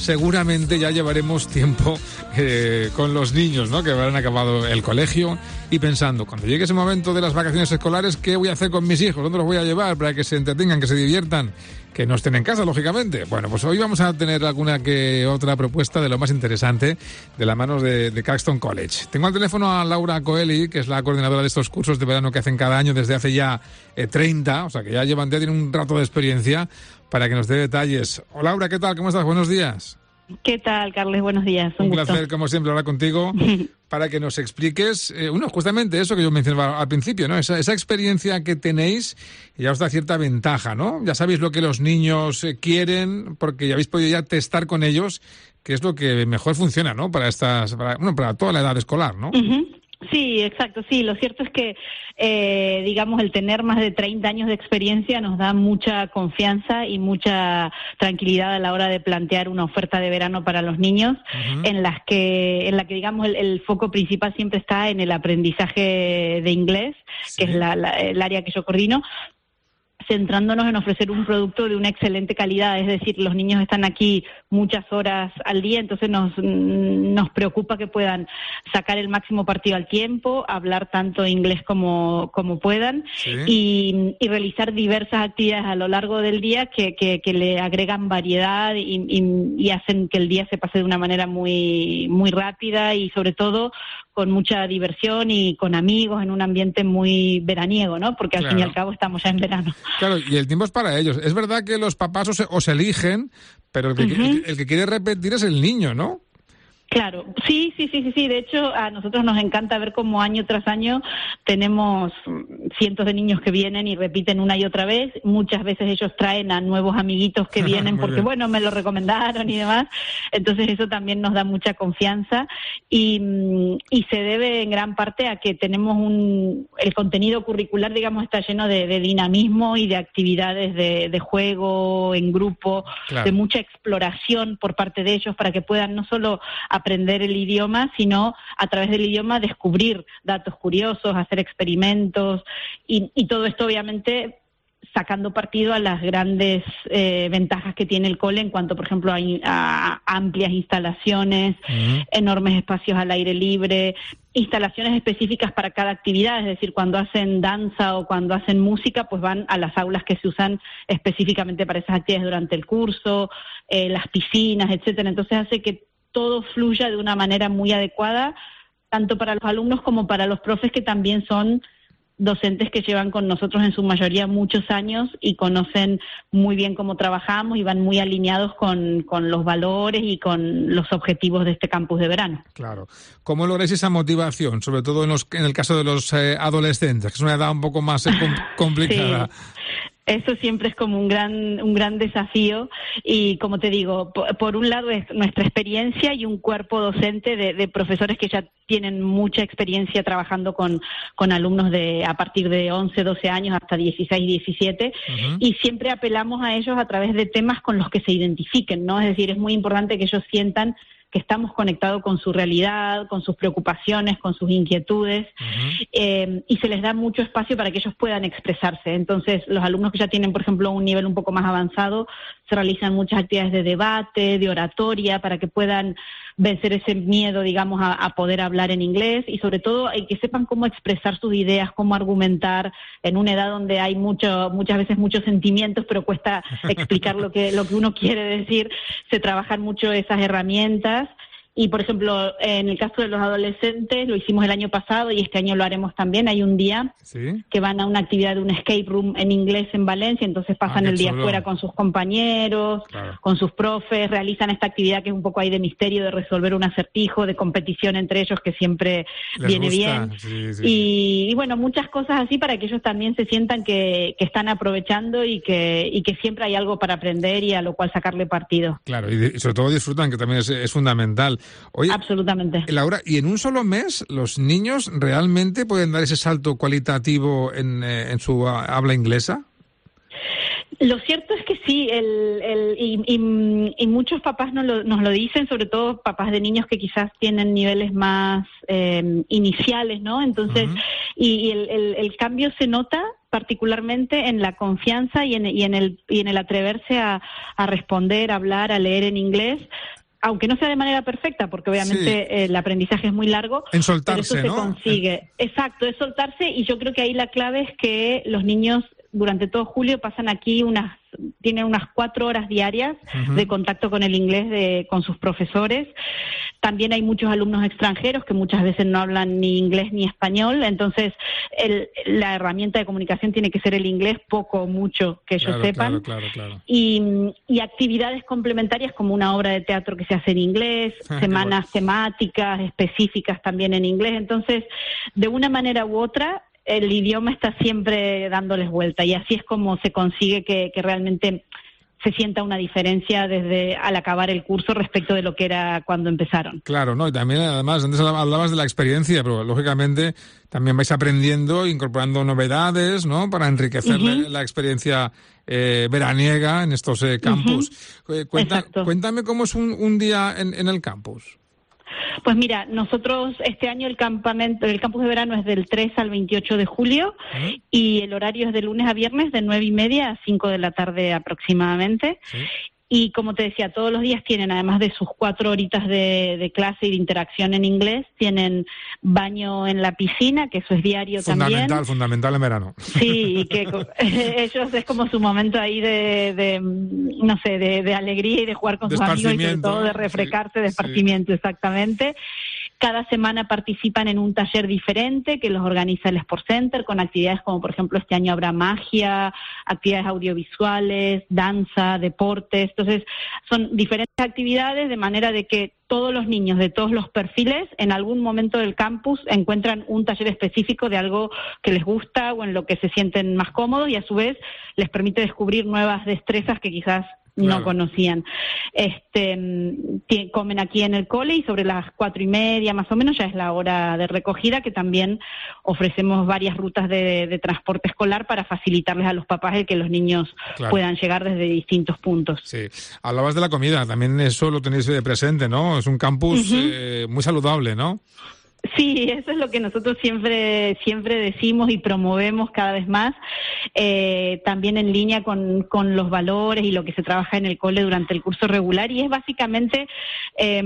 seguramente ya llevaremos tiempo eh, con los niños, ¿no? Que habrán acabado el colegio y pensando, cuando llegue ese momento de las vacaciones escolares, ¿qué voy a hacer con mis hijos? ¿Dónde los voy a llevar para que se entretengan, que se diviertan? Que no estén en casa, lógicamente. Bueno, pues hoy vamos a tener alguna que otra propuesta de lo más interesante de la mano de, de Caxton College. Tengo al teléfono a Laura Coeli, que es la coordinadora de estos cursos de verano que hacen cada año desde hace ya eh, treinta, o sea que ya llevan, ya tienen un rato de experiencia, para que nos dé detalles. Hola Laura, ¿qué tal? ¿Cómo estás? Buenos días. ¿Qué tal, Carles? Buenos días. Un, un placer, como siempre, hablar contigo para que nos expliques, eh, uno, justamente eso que yo mencionaba al principio, ¿no? Esa, esa experiencia que tenéis ya os da cierta ventaja, ¿no? Ya sabéis lo que los niños eh, quieren, porque ya habéis podido ya testar con ellos qué es lo que mejor funciona, ¿no? Para estas, para, bueno, para toda la edad escolar, ¿no? Uh-huh. Sí, exacto, sí. Lo cierto es que, eh, digamos, el tener más de treinta años de experiencia nos da mucha confianza y mucha tranquilidad a la hora de plantear una oferta de verano para los niños, uh-huh. en las que, en la que, digamos, el, el foco principal siempre está en el aprendizaje de inglés, sí. que es la, la, el área que yo coordino, centrándonos en ofrecer un producto de una excelente calidad, es decir, los niños están aquí muchas horas al día, entonces nos, nos preocupa que puedan sacar el máximo partido al tiempo, hablar tanto inglés como, como puedan, sí. y, y realizar diversas actividades a lo largo del día que, que, que le agregan variedad y, y, y hacen que el día se pase de una manera muy, muy rápida y sobre todo con mucha diversión y con amigos en un ambiente muy veraniego, ¿no? Porque al claro. fin y al cabo estamos ya en verano. Claro, y el tiempo es para ellos. Es verdad que los papás os, os eligen, pero el que, uh-huh. el, el que quiere repetir es el niño, ¿no? Claro, sí, sí, sí, sí, sí. De hecho, a nosotros nos encanta ver cómo año tras año tenemos cientos de niños que vienen y repiten una y otra vez. Muchas veces ellos traen a nuevos amiguitos que vienen porque, bien. bueno, me lo recomendaron y demás. Entonces eso también nos da mucha confianza y, y se debe en gran parte a que tenemos un... El contenido curricular, digamos, está lleno de, de dinamismo y de actividades de, de juego en grupo, claro. de mucha exploración por parte de ellos para que puedan no solo aprender el idioma, sino a través del idioma descubrir datos curiosos, hacer experimentos y, y todo esto obviamente sacando partido a las grandes eh, ventajas que tiene el cole en cuanto, por ejemplo, a, a amplias instalaciones, uh-huh. enormes espacios al aire libre, instalaciones específicas para cada actividad, es decir, cuando hacen danza o cuando hacen música, pues van a las aulas que se usan específicamente para esas actividades durante el curso, eh, las piscinas, etcétera. Entonces hace que todo fluya de una manera muy adecuada, tanto para los alumnos como para los profes, que también son docentes que llevan con nosotros en su mayoría muchos años y conocen muy bien cómo trabajamos y van muy alineados con, con los valores y con los objetivos de este campus de verano. Claro. ¿Cómo lográis esa motivación, sobre todo en, los, en el caso de los eh, adolescentes, que es una edad un poco más eh, com- complicada? Sí. Eso siempre es como un gran un gran desafío y, como te digo, por, por un lado es nuestra experiencia y un cuerpo docente de, de profesores que ya tienen mucha experiencia trabajando con, con alumnos de a partir de once, doce años hasta dieciséis, diecisiete, uh-huh. y siempre apelamos a ellos a través de temas con los que se identifiquen, ¿no? Es decir, es muy importante que ellos sientan que estamos conectados con su realidad, con sus preocupaciones, con sus inquietudes, uh-huh. eh, y se les da mucho espacio para que ellos puedan expresarse. Entonces, los alumnos que ya tienen, por ejemplo, un nivel un poco más avanzado, se realizan muchas actividades de debate, de oratoria, para que puedan vencer ese miedo, digamos, a, a poder hablar en inglés y, sobre todo, hay que sepan cómo expresar sus ideas, cómo argumentar en una edad donde hay mucho, muchas veces muchos sentimientos, pero cuesta explicar lo que, lo que uno quiere decir. Se trabajan mucho esas herramientas. Y, por ejemplo, en el caso de los adolescentes, lo hicimos el año pasado y este año lo haremos también. Hay un día ¿sí? que van a una actividad de un escape room en inglés en Valencia, entonces pasan ah, el día fuera con sus compañeros, claro. con sus profes, realizan esta actividad que es un poco ahí de misterio, de resolver un acertijo, de competición entre ellos, que siempre Les viene gusta. bien. Sí, sí. Y, y, bueno, muchas cosas así para que ellos también se sientan que, que están aprovechando y que, y que siempre hay algo para aprender y a lo cual sacarle partido. Claro, y, de, y sobre todo disfrutan, que también es, es fundamental. Oye, absolutamente. Laura, ¿y en un solo mes los niños realmente pueden dar ese salto cualitativo en, eh, en su habla inglesa? Lo cierto es que sí, el, el, y, y, y muchos papás nos lo, nos lo dicen, sobre todo papás de niños que quizás tienen niveles más eh, iniciales, ¿no? Entonces, uh-huh. y, y el, el, el cambio se nota particularmente en la confianza y en, y en, el, y en el atreverse a, a responder, a hablar, a leer en inglés, aunque no sea de manera perfecta, porque obviamente sí. eh, el aprendizaje es muy largo. En soltarse, pero eso ¿no? se consigue. Exacto, es soltarse, y yo creo que ahí la clave es que los niños durante todo julio pasan aquí unas, tienen unas cuatro horas diarias uh-huh. de contacto con el inglés de, con sus profesores. También hay muchos alumnos extranjeros que muchas veces no hablan ni inglés ni español, entonces el, la herramienta de comunicación tiene que ser el inglés, poco o mucho que ellos claro, sepan. Claro, claro, claro. Y, y actividades complementarias como una obra de teatro que se hace en inglés, semanas temáticas específicas también en inglés. Entonces, de una manera u otra, el idioma está siempre dándoles vuelta, y así es como se consigue que, que realmente se sienta una diferencia desde al acabar el curso respecto de lo que era cuando empezaron. Claro, ¿no? Y también, además, antes hablabas de la experiencia, pero lógicamente también vais aprendiendo, incorporando novedades, ¿no? Para enriquecer uh-huh. la experiencia eh, veraniega en estos eh, campus. Uh-huh. Cuenta, cuéntame cómo es un, un día en, en el campus. Pues mira, nosotros este año el campamento, el campus de verano es del tres al veintiocho de julio ¿sí? y el horario es de lunes a viernes de nueve y media a cinco de la tarde aproximadamente. ¿Sí? Y como te decía, todos los días tienen, además de sus cuatro horitas de, de clase y de interacción en inglés, tienen baño en la piscina, que eso es diario fundamental, también. Fundamental, fundamental en verano. Sí, y que ellos es como su momento ahí de, de no sé, de, de alegría y de jugar con de sus amigos y sobre todo de refrescarse, sí, de esparcimiento, sí. exactamente. Cada semana participan en un taller diferente que los organiza el Sport Center, con actividades como, por ejemplo, este año habrá magia, actividades audiovisuales, danza, deportes. Entonces, son diferentes actividades de manera de que todos los niños de todos los perfiles en algún momento del campus encuentran un taller específico de algo que les gusta o en lo que se sienten más cómodos, y a su vez les permite descubrir nuevas destrezas que quizás Claro. no conocían. Este, t- comen aquí en el cole, y sobre las cuatro y media más o menos ya es la hora de recogida, que también ofrecemos varias rutas de, de transporte escolar para facilitarles a los papás el que los niños claro. puedan llegar desde distintos puntos. Sí. Hablabas de la comida, también eso lo tenéis presente, ¿no? Es un campus uh-huh. eh, muy saludable, ¿no? Sí, eso es lo que nosotros siempre siempre decimos y promovemos cada vez más, eh, también en línea con, con los valores y lo que se trabaja en el cole durante el curso regular, y es básicamente eh,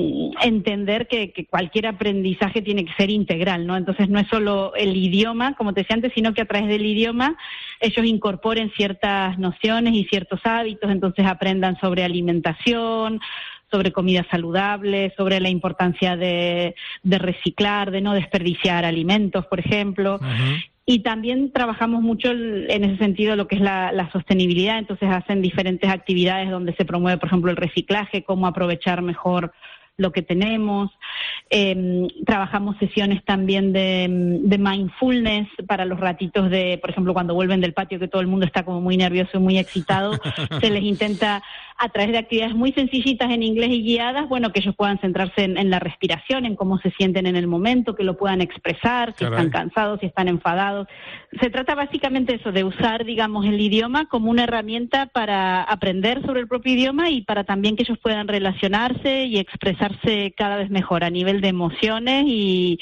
entender que, que cualquier aprendizaje tiene que ser integral, ¿no? Entonces no es solo el idioma, como te decía antes, sino que a través del idioma ellos incorporen ciertas nociones y ciertos hábitos, entonces aprendan sobre alimentación, sobre comida saludable, sobre la importancia de, de reciclar, de no desperdiciar alimentos, por ejemplo. Uh-huh. Y también trabajamos mucho en ese sentido lo que es la, la sostenibilidad, entonces hacen diferentes actividades donde se promueve, por ejemplo, el reciclaje, cómo aprovechar mejor lo que tenemos. Eh, trabajamos sesiones también de, de mindfulness para los ratitos de, por ejemplo, cuando vuelven del patio, que todo el mundo está como muy nervioso y muy excitado, se les intenta a través de actividades muy sencillitas en inglés y guiadas, bueno, que ellos puedan centrarse en, en la respiración, en cómo se sienten en el momento, que lo puedan expresar, si Caray. están cansados, si están enfadados. Se trata básicamente eso, de usar, digamos, el idioma como una herramienta para aprender sobre el propio idioma y para también que ellos puedan relacionarse y expresarse cada vez mejor a nivel de emociones y,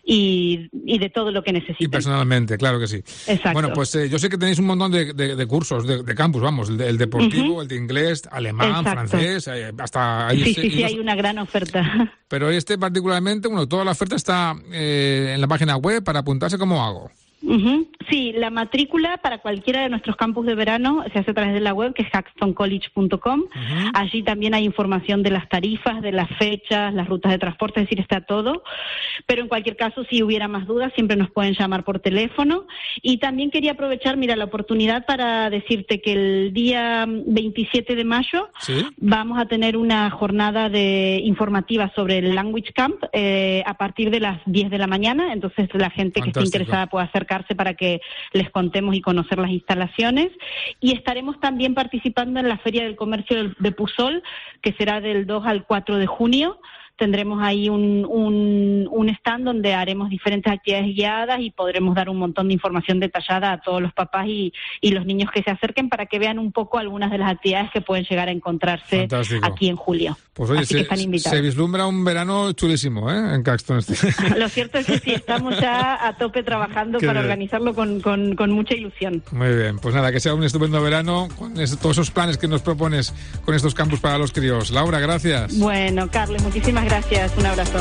y, y de todo lo que necesitan. Y personalmente, claro que sí. Exacto. Bueno, pues eh, yo sé que tenéis un montón de, de, de cursos, de, de campus, vamos, el, de, el deportivo, uh-huh. el de inglés, alemán, Exacto. francés, eh, hasta... Ahí sí, se, sí, sí, los... hay una gran oferta. Pero este particularmente, bueno, toda la oferta está eh, en la página web. Para apuntarse, ¿cómo hago? Uh-huh. Sí, la matrícula para cualquiera de nuestros campus de verano se hace a través de la web, que es haxton college punto com. Uh-huh. Allí también hay información de las tarifas, de las fechas, las rutas de transporte, es decir, está todo. Pero en cualquier caso, si hubiera más dudas, siempre nos pueden llamar por teléfono. Y también quería aprovechar, mira, la oportunidad para decirte que el día veintisiete de mayo ¿Sí? vamos a tener una jornada de informativa sobre el Language Camp eh, a partir de las diez de la mañana. Entonces, la gente Fantástico. que esté interesada puede acercarse para que les contemos y conocer las instalaciones. Y estaremos también participando en la Feria del Comercio de Pusol, que será del dos al cuatro de junio. tendremos ahí un, un, un stand donde haremos diferentes actividades guiadas y podremos dar un montón de información detallada a todos los papás y, y los niños que se acerquen para que vean un poco algunas de las actividades que pueden llegar a encontrarse Fantástico. Aquí en julio. Pues oye, Así se, que están invitados. se vislumbra un verano chulísimo, ¿eh? En Caxton. Lo cierto es que sí, estamos ya a tope trabajando Qué para bien. organizarlo con, con, con mucha ilusión. Muy bien, pues nada, que sea un estupendo verano con es- todos esos planes que nos propones con estos campus para los críos. Laura, gracias. Bueno, Carles, muchísimas gracias. Un abrazo.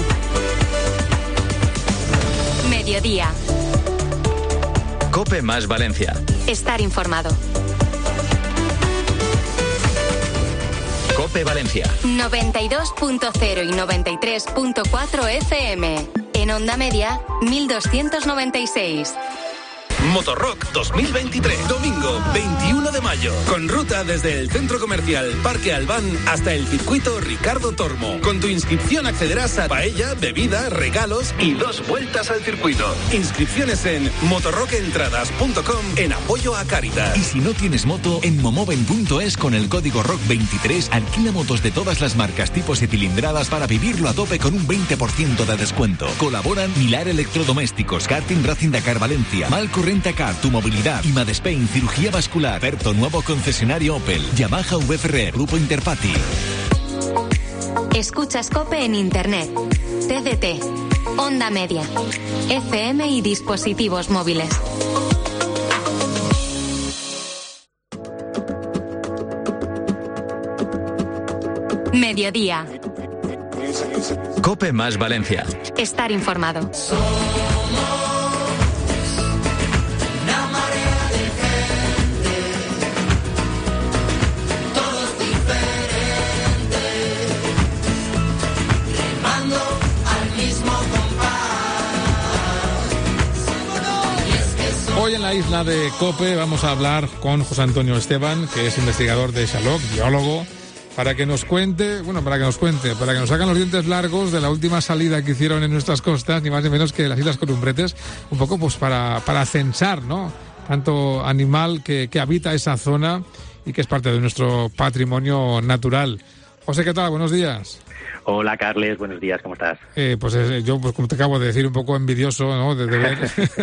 Mediodía. Cope más Valencia. Estar informado. Cope Valencia. noventa y dos punto cero y noventa y tres punto cuatro F M. En onda media, mil doscientos noventa y seis. Motorrock dos mil veintitrés, domingo veintiuno de mayo, con ruta desde el Centro Comercial Parque Albán hasta el circuito Ricardo Tormo. Con tu inscripción accederás a paella, bebida, regalos y dos vueltas al circuito. Inscripciones en motorrockentradas punto com en apoyo a Cáritas. Y si no tienes moto, en momoven punto es con el código rock veintitrés alquila motos de todas las marcas, tipos y cilindradas para vivirlo a tope con un veinte por ciento de descuento. Colaboran Milar Electrodomésticos, Karting Racing Dakar Valencia, Malco Rentacar, Tu Movilidad, Imadespain, Cirugía Vascular, Berto, nuevo concesionario Opel, Yamaha V F R, Grupo Interpati. Escuchas Cope en Internet, T D T, Onda Media, F M y dispositivos móviles. Mediodía. Cope más Valencia. Estar informado. Hoy en la isla de Cope vamos a hablar con José Antonio Esteban, que es investigador de Xaloc, biólogo, para que nos cuente, bueno, para que nos cuente, para que nos hagan los dientes largos de la última salida que hicieron en nuestras costas, ni más ni menos que las Islas Columbretes, un poco pues para, para censar, ¿no? Tanto animal que, que habita esa zona y que es parte de nuestro patrimonio natural. José, ¿qué tal? Buenos días. Hola, Carles, buenos días, ¿cómo estás? Eh, pues eh, yo, pues como te acabo de decir, un poco envidioso, ¿no? De, de ver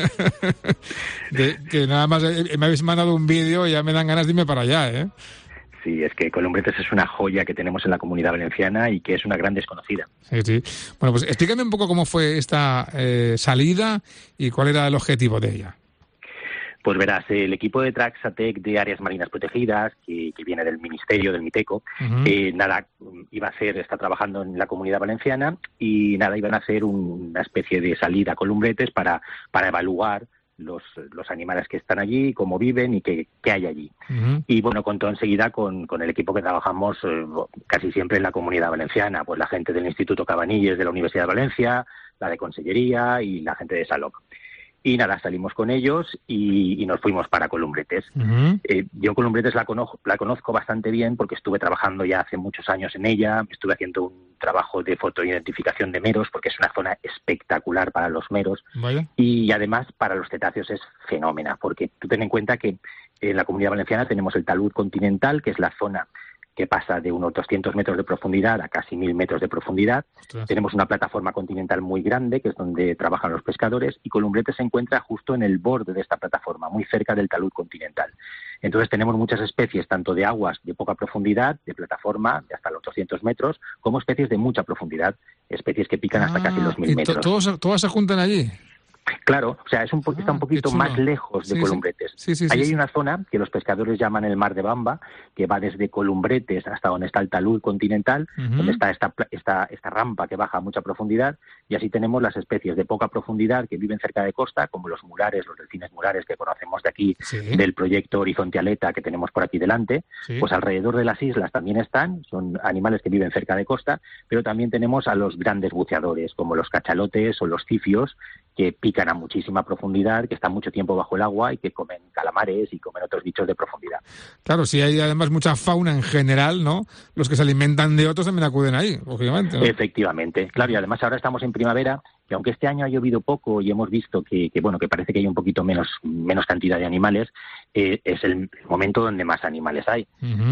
de, que nada más eh, me habéis mandado un vídeo y ya me dan ganas de irme para allá, ¿eh? Sí, es que Columbretes es una joya que tenemos en la Comunidad Valenciana y que es una gran desconocida. Sí, sí. Bueno, pues explícame un poco cómo fue esta eh, salida y cuál era el objetivo de ella. Pues verás, el equipo de Traxatec de Áreas Marinas Protegidas, que, que viene del Ministerio, del MITECO, Uh-huh. eh, nada, iba a hacer, está trabajando en la Comunidad Valenciana y nada, iban a hacer un- una especie de salida a Columbretes para, para evaluar los, los animales que están allí, cómo viven y qué, qué hay allí. Uh-huh. Y bueno, contó enseguida con, con el equipo que trabajamos eh, casi siempre en la Comunidad Valenciana, pues la gente del Instituto Cabanilles de la Universidad de Valencia, la de Consellería y la gente de Xaloc. Y nada, salimos con ellos y, y nos fuimos para Columbretes. Uh-huh. Eh, yo Columbretes la conozco, la conozco bastante bien porque estuve trabajando ya hace muchos años en ella, estuve haciendo un trabajo de fotoidentificación de meros porque es una zona espectacular para los meros Vaya. y además para los cetáceos es fenómena porque tú ten en cuenta que en la Comunidad Valenciana tenemos el talud continental, que es la zona que pasa de unos doscientos metros de profundidad a casi mil metros de profundidad. Ostras. Tenemos una plataforma continental muy grande, que es donde trabajan los pescadores, y Columbretes se encuentra justo en el borde de esta plataforma, muy cerca del talud continental. Entonces tenemos muchas especies, tanto de aguas de poca profundidad, de plataforma, de hasta los doscientos metros, como especies de mucha profundidad, especies que pican hasta casi los mil ¿Y to- metros. todos, todas se juntan allí? Claro, o sea, es un po- está un poquito chulo. más lejos de Sí, sí. Columbretes. Sí, sí, sí, Ahí sí. hay una zona que los pescadores llaman el Mar de Bamba, que va desde Columbretes hasta donde está el talud continental, Ujú. donde está esta, pla- esta, esta rampa que baja a mucha profundidad, y así tenemos las especies de poca profundidad que viven cerca de costa, como los murares, los delfines murares que conocemos de aquí, Sí. del proyecto Horizonte Aleta que tenemos por aquí delante. Sí. Pues alrededor de las islas también están, son animales que viven cerca de costa, pero también tenemos a los grandes buceadores, como los cachalotes o los cifios, que pican a muchísima profundidad, que están mucho tiempo bajo el agua y que comen calamares y comen otros bichos de profundidad. Claro, si hay además mucha fauna en general, ¿no? Los que se alimentan de otros también acuden ahí, lógicamente, ¿no? Efectivamente, claro, y además ahora estamos en primavera, y aunque este año ha llovido poco y hemos visto que, que bueno, que parece que hay un poquito menos, menos cantidad de animales, eh, es el momento donde más animales hay. Ujú. Eh,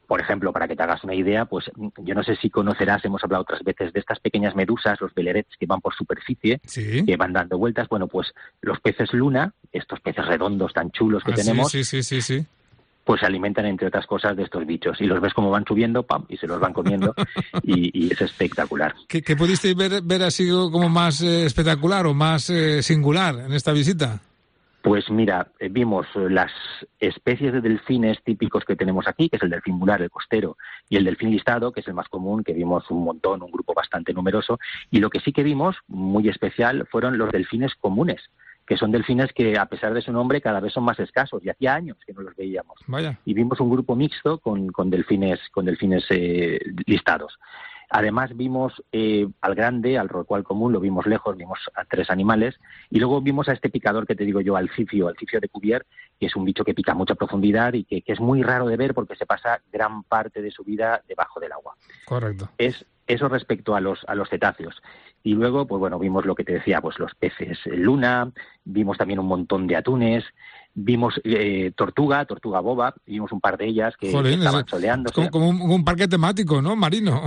Por ejemplo, para que te hagas una idea, pues yo no sé si conocerás, hemos hablado otras veces de estas pequeñas medusas, los velerets que van por superficie, sí. que van dando vueltas. Bueno, pues los peces luna, estos peces redondos tan chulos que ah, tenemos, sí, sí, sí, sí, sí. pues se alimentan, entre otras cosas, de estos bichos. Y los ves como van subiendo, pam, y se los van comiendo, y, y es espectacular. ¿Qué, qué pudisteis ver, ver así como más eh, espectacular o más eh, singular en esta visita? Pues mira, eh, vimos las especies de delfines típicos que tenemos aquí, que es el delfín mular, el costero, y el delfín listado, que es el más común, que vimos un montón, un grupo bastante numeroso. Y lo que sí que vimos, muy especial, fueron los delfines comunes, que son delfines que, a pesar de su nombre, cada vez son más escasos, y hacía años que no los veíamos. Vaya. Y vimos un grupo mixto con, con delfines, con delfines eh, listados. Además vimos eh, al grande, al rorcual común, lo vimos lejos, vimos a tres animales, y luego vimos a este picador que te digo yo, al cifio, al cifio de Cuvier, que es un bicho que pica a mucha profundidad y que, que es muy raro de ver porque se pasa gran parte de su vida debajo del agua. Correcto. Es eso respecto a los a los cetáceos. Y luego, pues bueno, vimos lo que te decía, pues los peces luna, vimos también un montón de atunes, vimos eh, tortuga, tortuga boba, vimos un par de ellas que, Jolín, que estaban es, soleándose. Es como, como un, un parque temático, ¿no? Marino.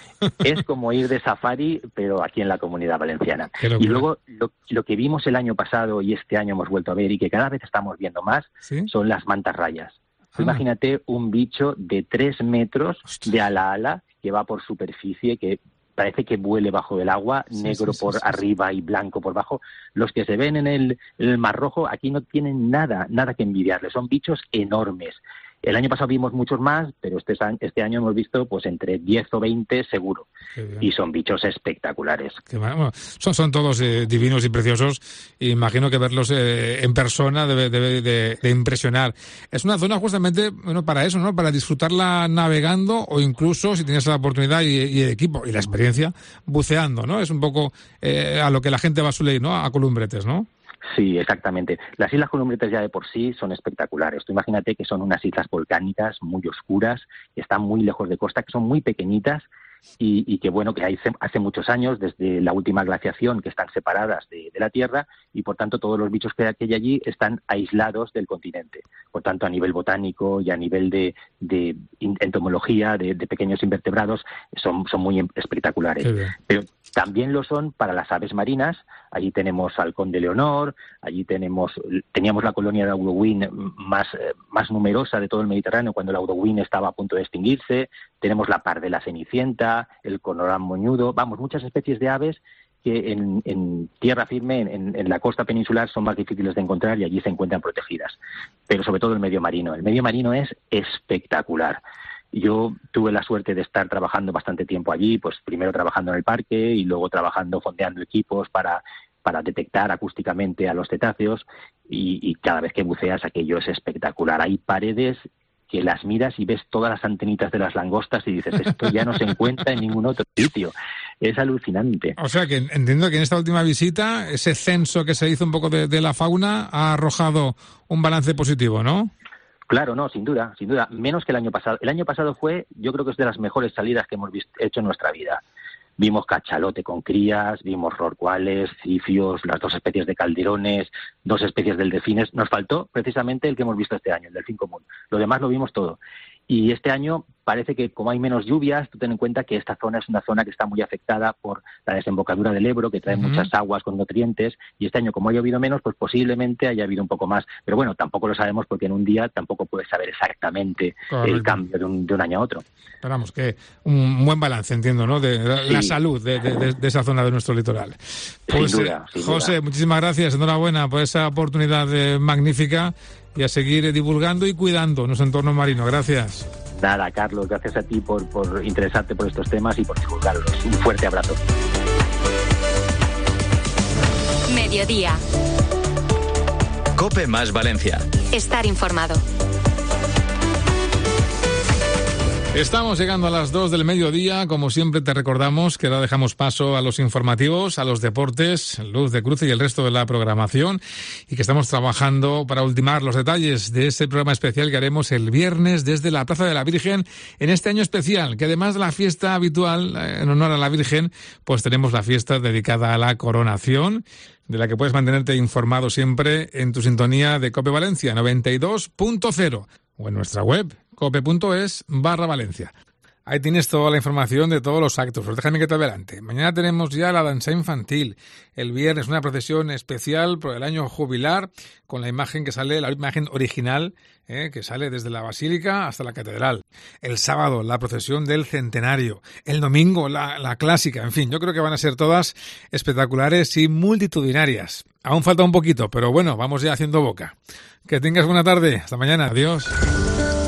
Es como ir de safari, pero aquí en la Comunidad Valenciana. Y luego, lo, lo que vimos el año pasado y este año hemos vuelto a ver y que cada vez estamos viendo más, ¿sí? Son las mantas rayas. Ah. Imagínate un bicho de tres metros Hostia. de ala a ala que va por superficie, que parece que vuele bajo el agua, sí, negro sí, sí, por sí, arriba sí. y blanco por bajo. Los que se ven en el, en el Mar Rojo aquí no tienen nada, nada que envidiarles. Son bichos enormes. El año pasado vimos muchos más, pero este, este año hemos visto pues entre diez o veinte seguro. Y son bichos espectaculares. Qué bueno, son, son todos eh, divinos y preciosos. Y imagino que verlos eh, en persona debe, debe de, de impresionar. Es una zona justamente bueno para eso, ¿no? Para disfrutarla navegando o incluso, si tienes la oportunidad y, y el equipo y la experiencia, buceando, ¿no? Es un poco eh, a lo que la gente va a suele ir, ¿no? A Columbretes, ¿no? Sí, exactamente. Las Islas Columbretes ya de por sí son espectaculares. Tú imagínate que son unas islas volcánicas muy oscuras, que están muy lejos de costa, que son muy pequeñitas y, y que, bueno, que hay, hace muchos años, desde la última glaciación, que están separadas de, de la Tierra y, por tanto, todos los bichos que hay allí están aislados del continente. Por tanto, a nivel botánico y a nivel de, de entomología, de, de pequeños invertebrados, son, son muy espectaculares. Pero también lo son para las aves marinas. Allí tenemos halcón de Leonor, allí tenemos teníamos la colonia de Audouin más, más numerosa de todo el Mediterráneo cuando el Audouin estaba a punto de extinguirse. Tenemos la pardela cenicienta, el cormorán moñudo, vamos, muchas especies de aves que en, en tierra firme, en, en la costa peninsular, son más difíciles de encontrar y allí se encuentran protegidas. Pero sobre todo el medio marino. El medio marino es espectacular. Yo tuve la suerte de estar trabajando bastante tiempo allí, pues primero trabajando en el parque y luego trabajando, fondeando equipos para, para detectar acústicamente a los cetáceos y, y cada vez que buceas aquello es espectacular. Hay paredes que las miras y ves todas las antenitas de las langostas y dices, esto ya no se encuentra en ningún otro sitio. Es alucinante. O sea que entiendo que en esta última visita ese censo que se hizo un poco de, de la fauna ha arrojado un balance positivo, ¿no? Claro, no, sin duda, sin duda. Menos que el año pasado. El año pasado fue, yo creo que es de las mejores salidas que hemos visto, hecho en nuestra vida. Vimos cachalote con crías, vimos rorcuales, cifios, las dos especies de calderones, dos especies del delfines. Nos faltó precisamente el que hemos visto este año, el delfín común. Lo demás lo vimos todo. Y este año parece que como hay menos lluvias, tú ten en cuenta que esta zona es una zona que está muy afectada por la desembocadura del Ebro, que trae uh-huh. muchas aguas con nutrientes, y este año como ha llovido menos, pues posiblemente haya habido un poco más. Pero bueno, tampoco lo sabemos porque en un día tampoco puedes saber exactamente Correcto. el cambio de un, de un año a otro. Esperamos que un buen balance, entiendo, ¿no? De la, sí. la salud de, de, de, de esa zona de nuestro litoral. Pues, sin duda, sin José, duda. muchísimas gracias, enhorabuena por esa oportunidad eh, magnífica y a seguir divulgando y cuidando nuestro entorno marino. Gracias. Nada, Carlos, gracias a ti por, por interesarte por estos temas y por divulgarlos. Un fuerte abrazo. Mediodía. COPE más Valencia. Estar informado. Estamos llegando a las dos del mediodía. Como siempre te recordamos que ahora dejamos paso a los informativos, a los deportes, Luz de Cruce y el resto de la programación, y que estamos trabajando para ultimar los detalles de ese programa especial que haremos el viernes desde la Plaza de la Virgen en este año especial, que además de la fiesta habitual en honor a la Virgen, pues tenemos la fiesta dedicada a la coronación, de la que puedes mantenerte informado siempre en tu sintonía de COPE Valencia noventa y dos punto cero o en nuestra web cope.es barra Valencia. Ahí tienes toda la información de todos los actos. Pero déjame que te adelante. Mañana tenemos ya la danza infantil. El viernes una procesión especial por el año jubilar con la imagen que sale, la imagen original eh, que sale desde la basílica hasta la catedral. El sábado la procesión del centenario. El domingo la, la clásica. En fin, yo creo que van a ser todas espectaculares y multitudinarias. Aún falta un poquito, pero bueno, vamos ya haciendo boca. Que tengas buena tarde. Hasta mañana. Adiós.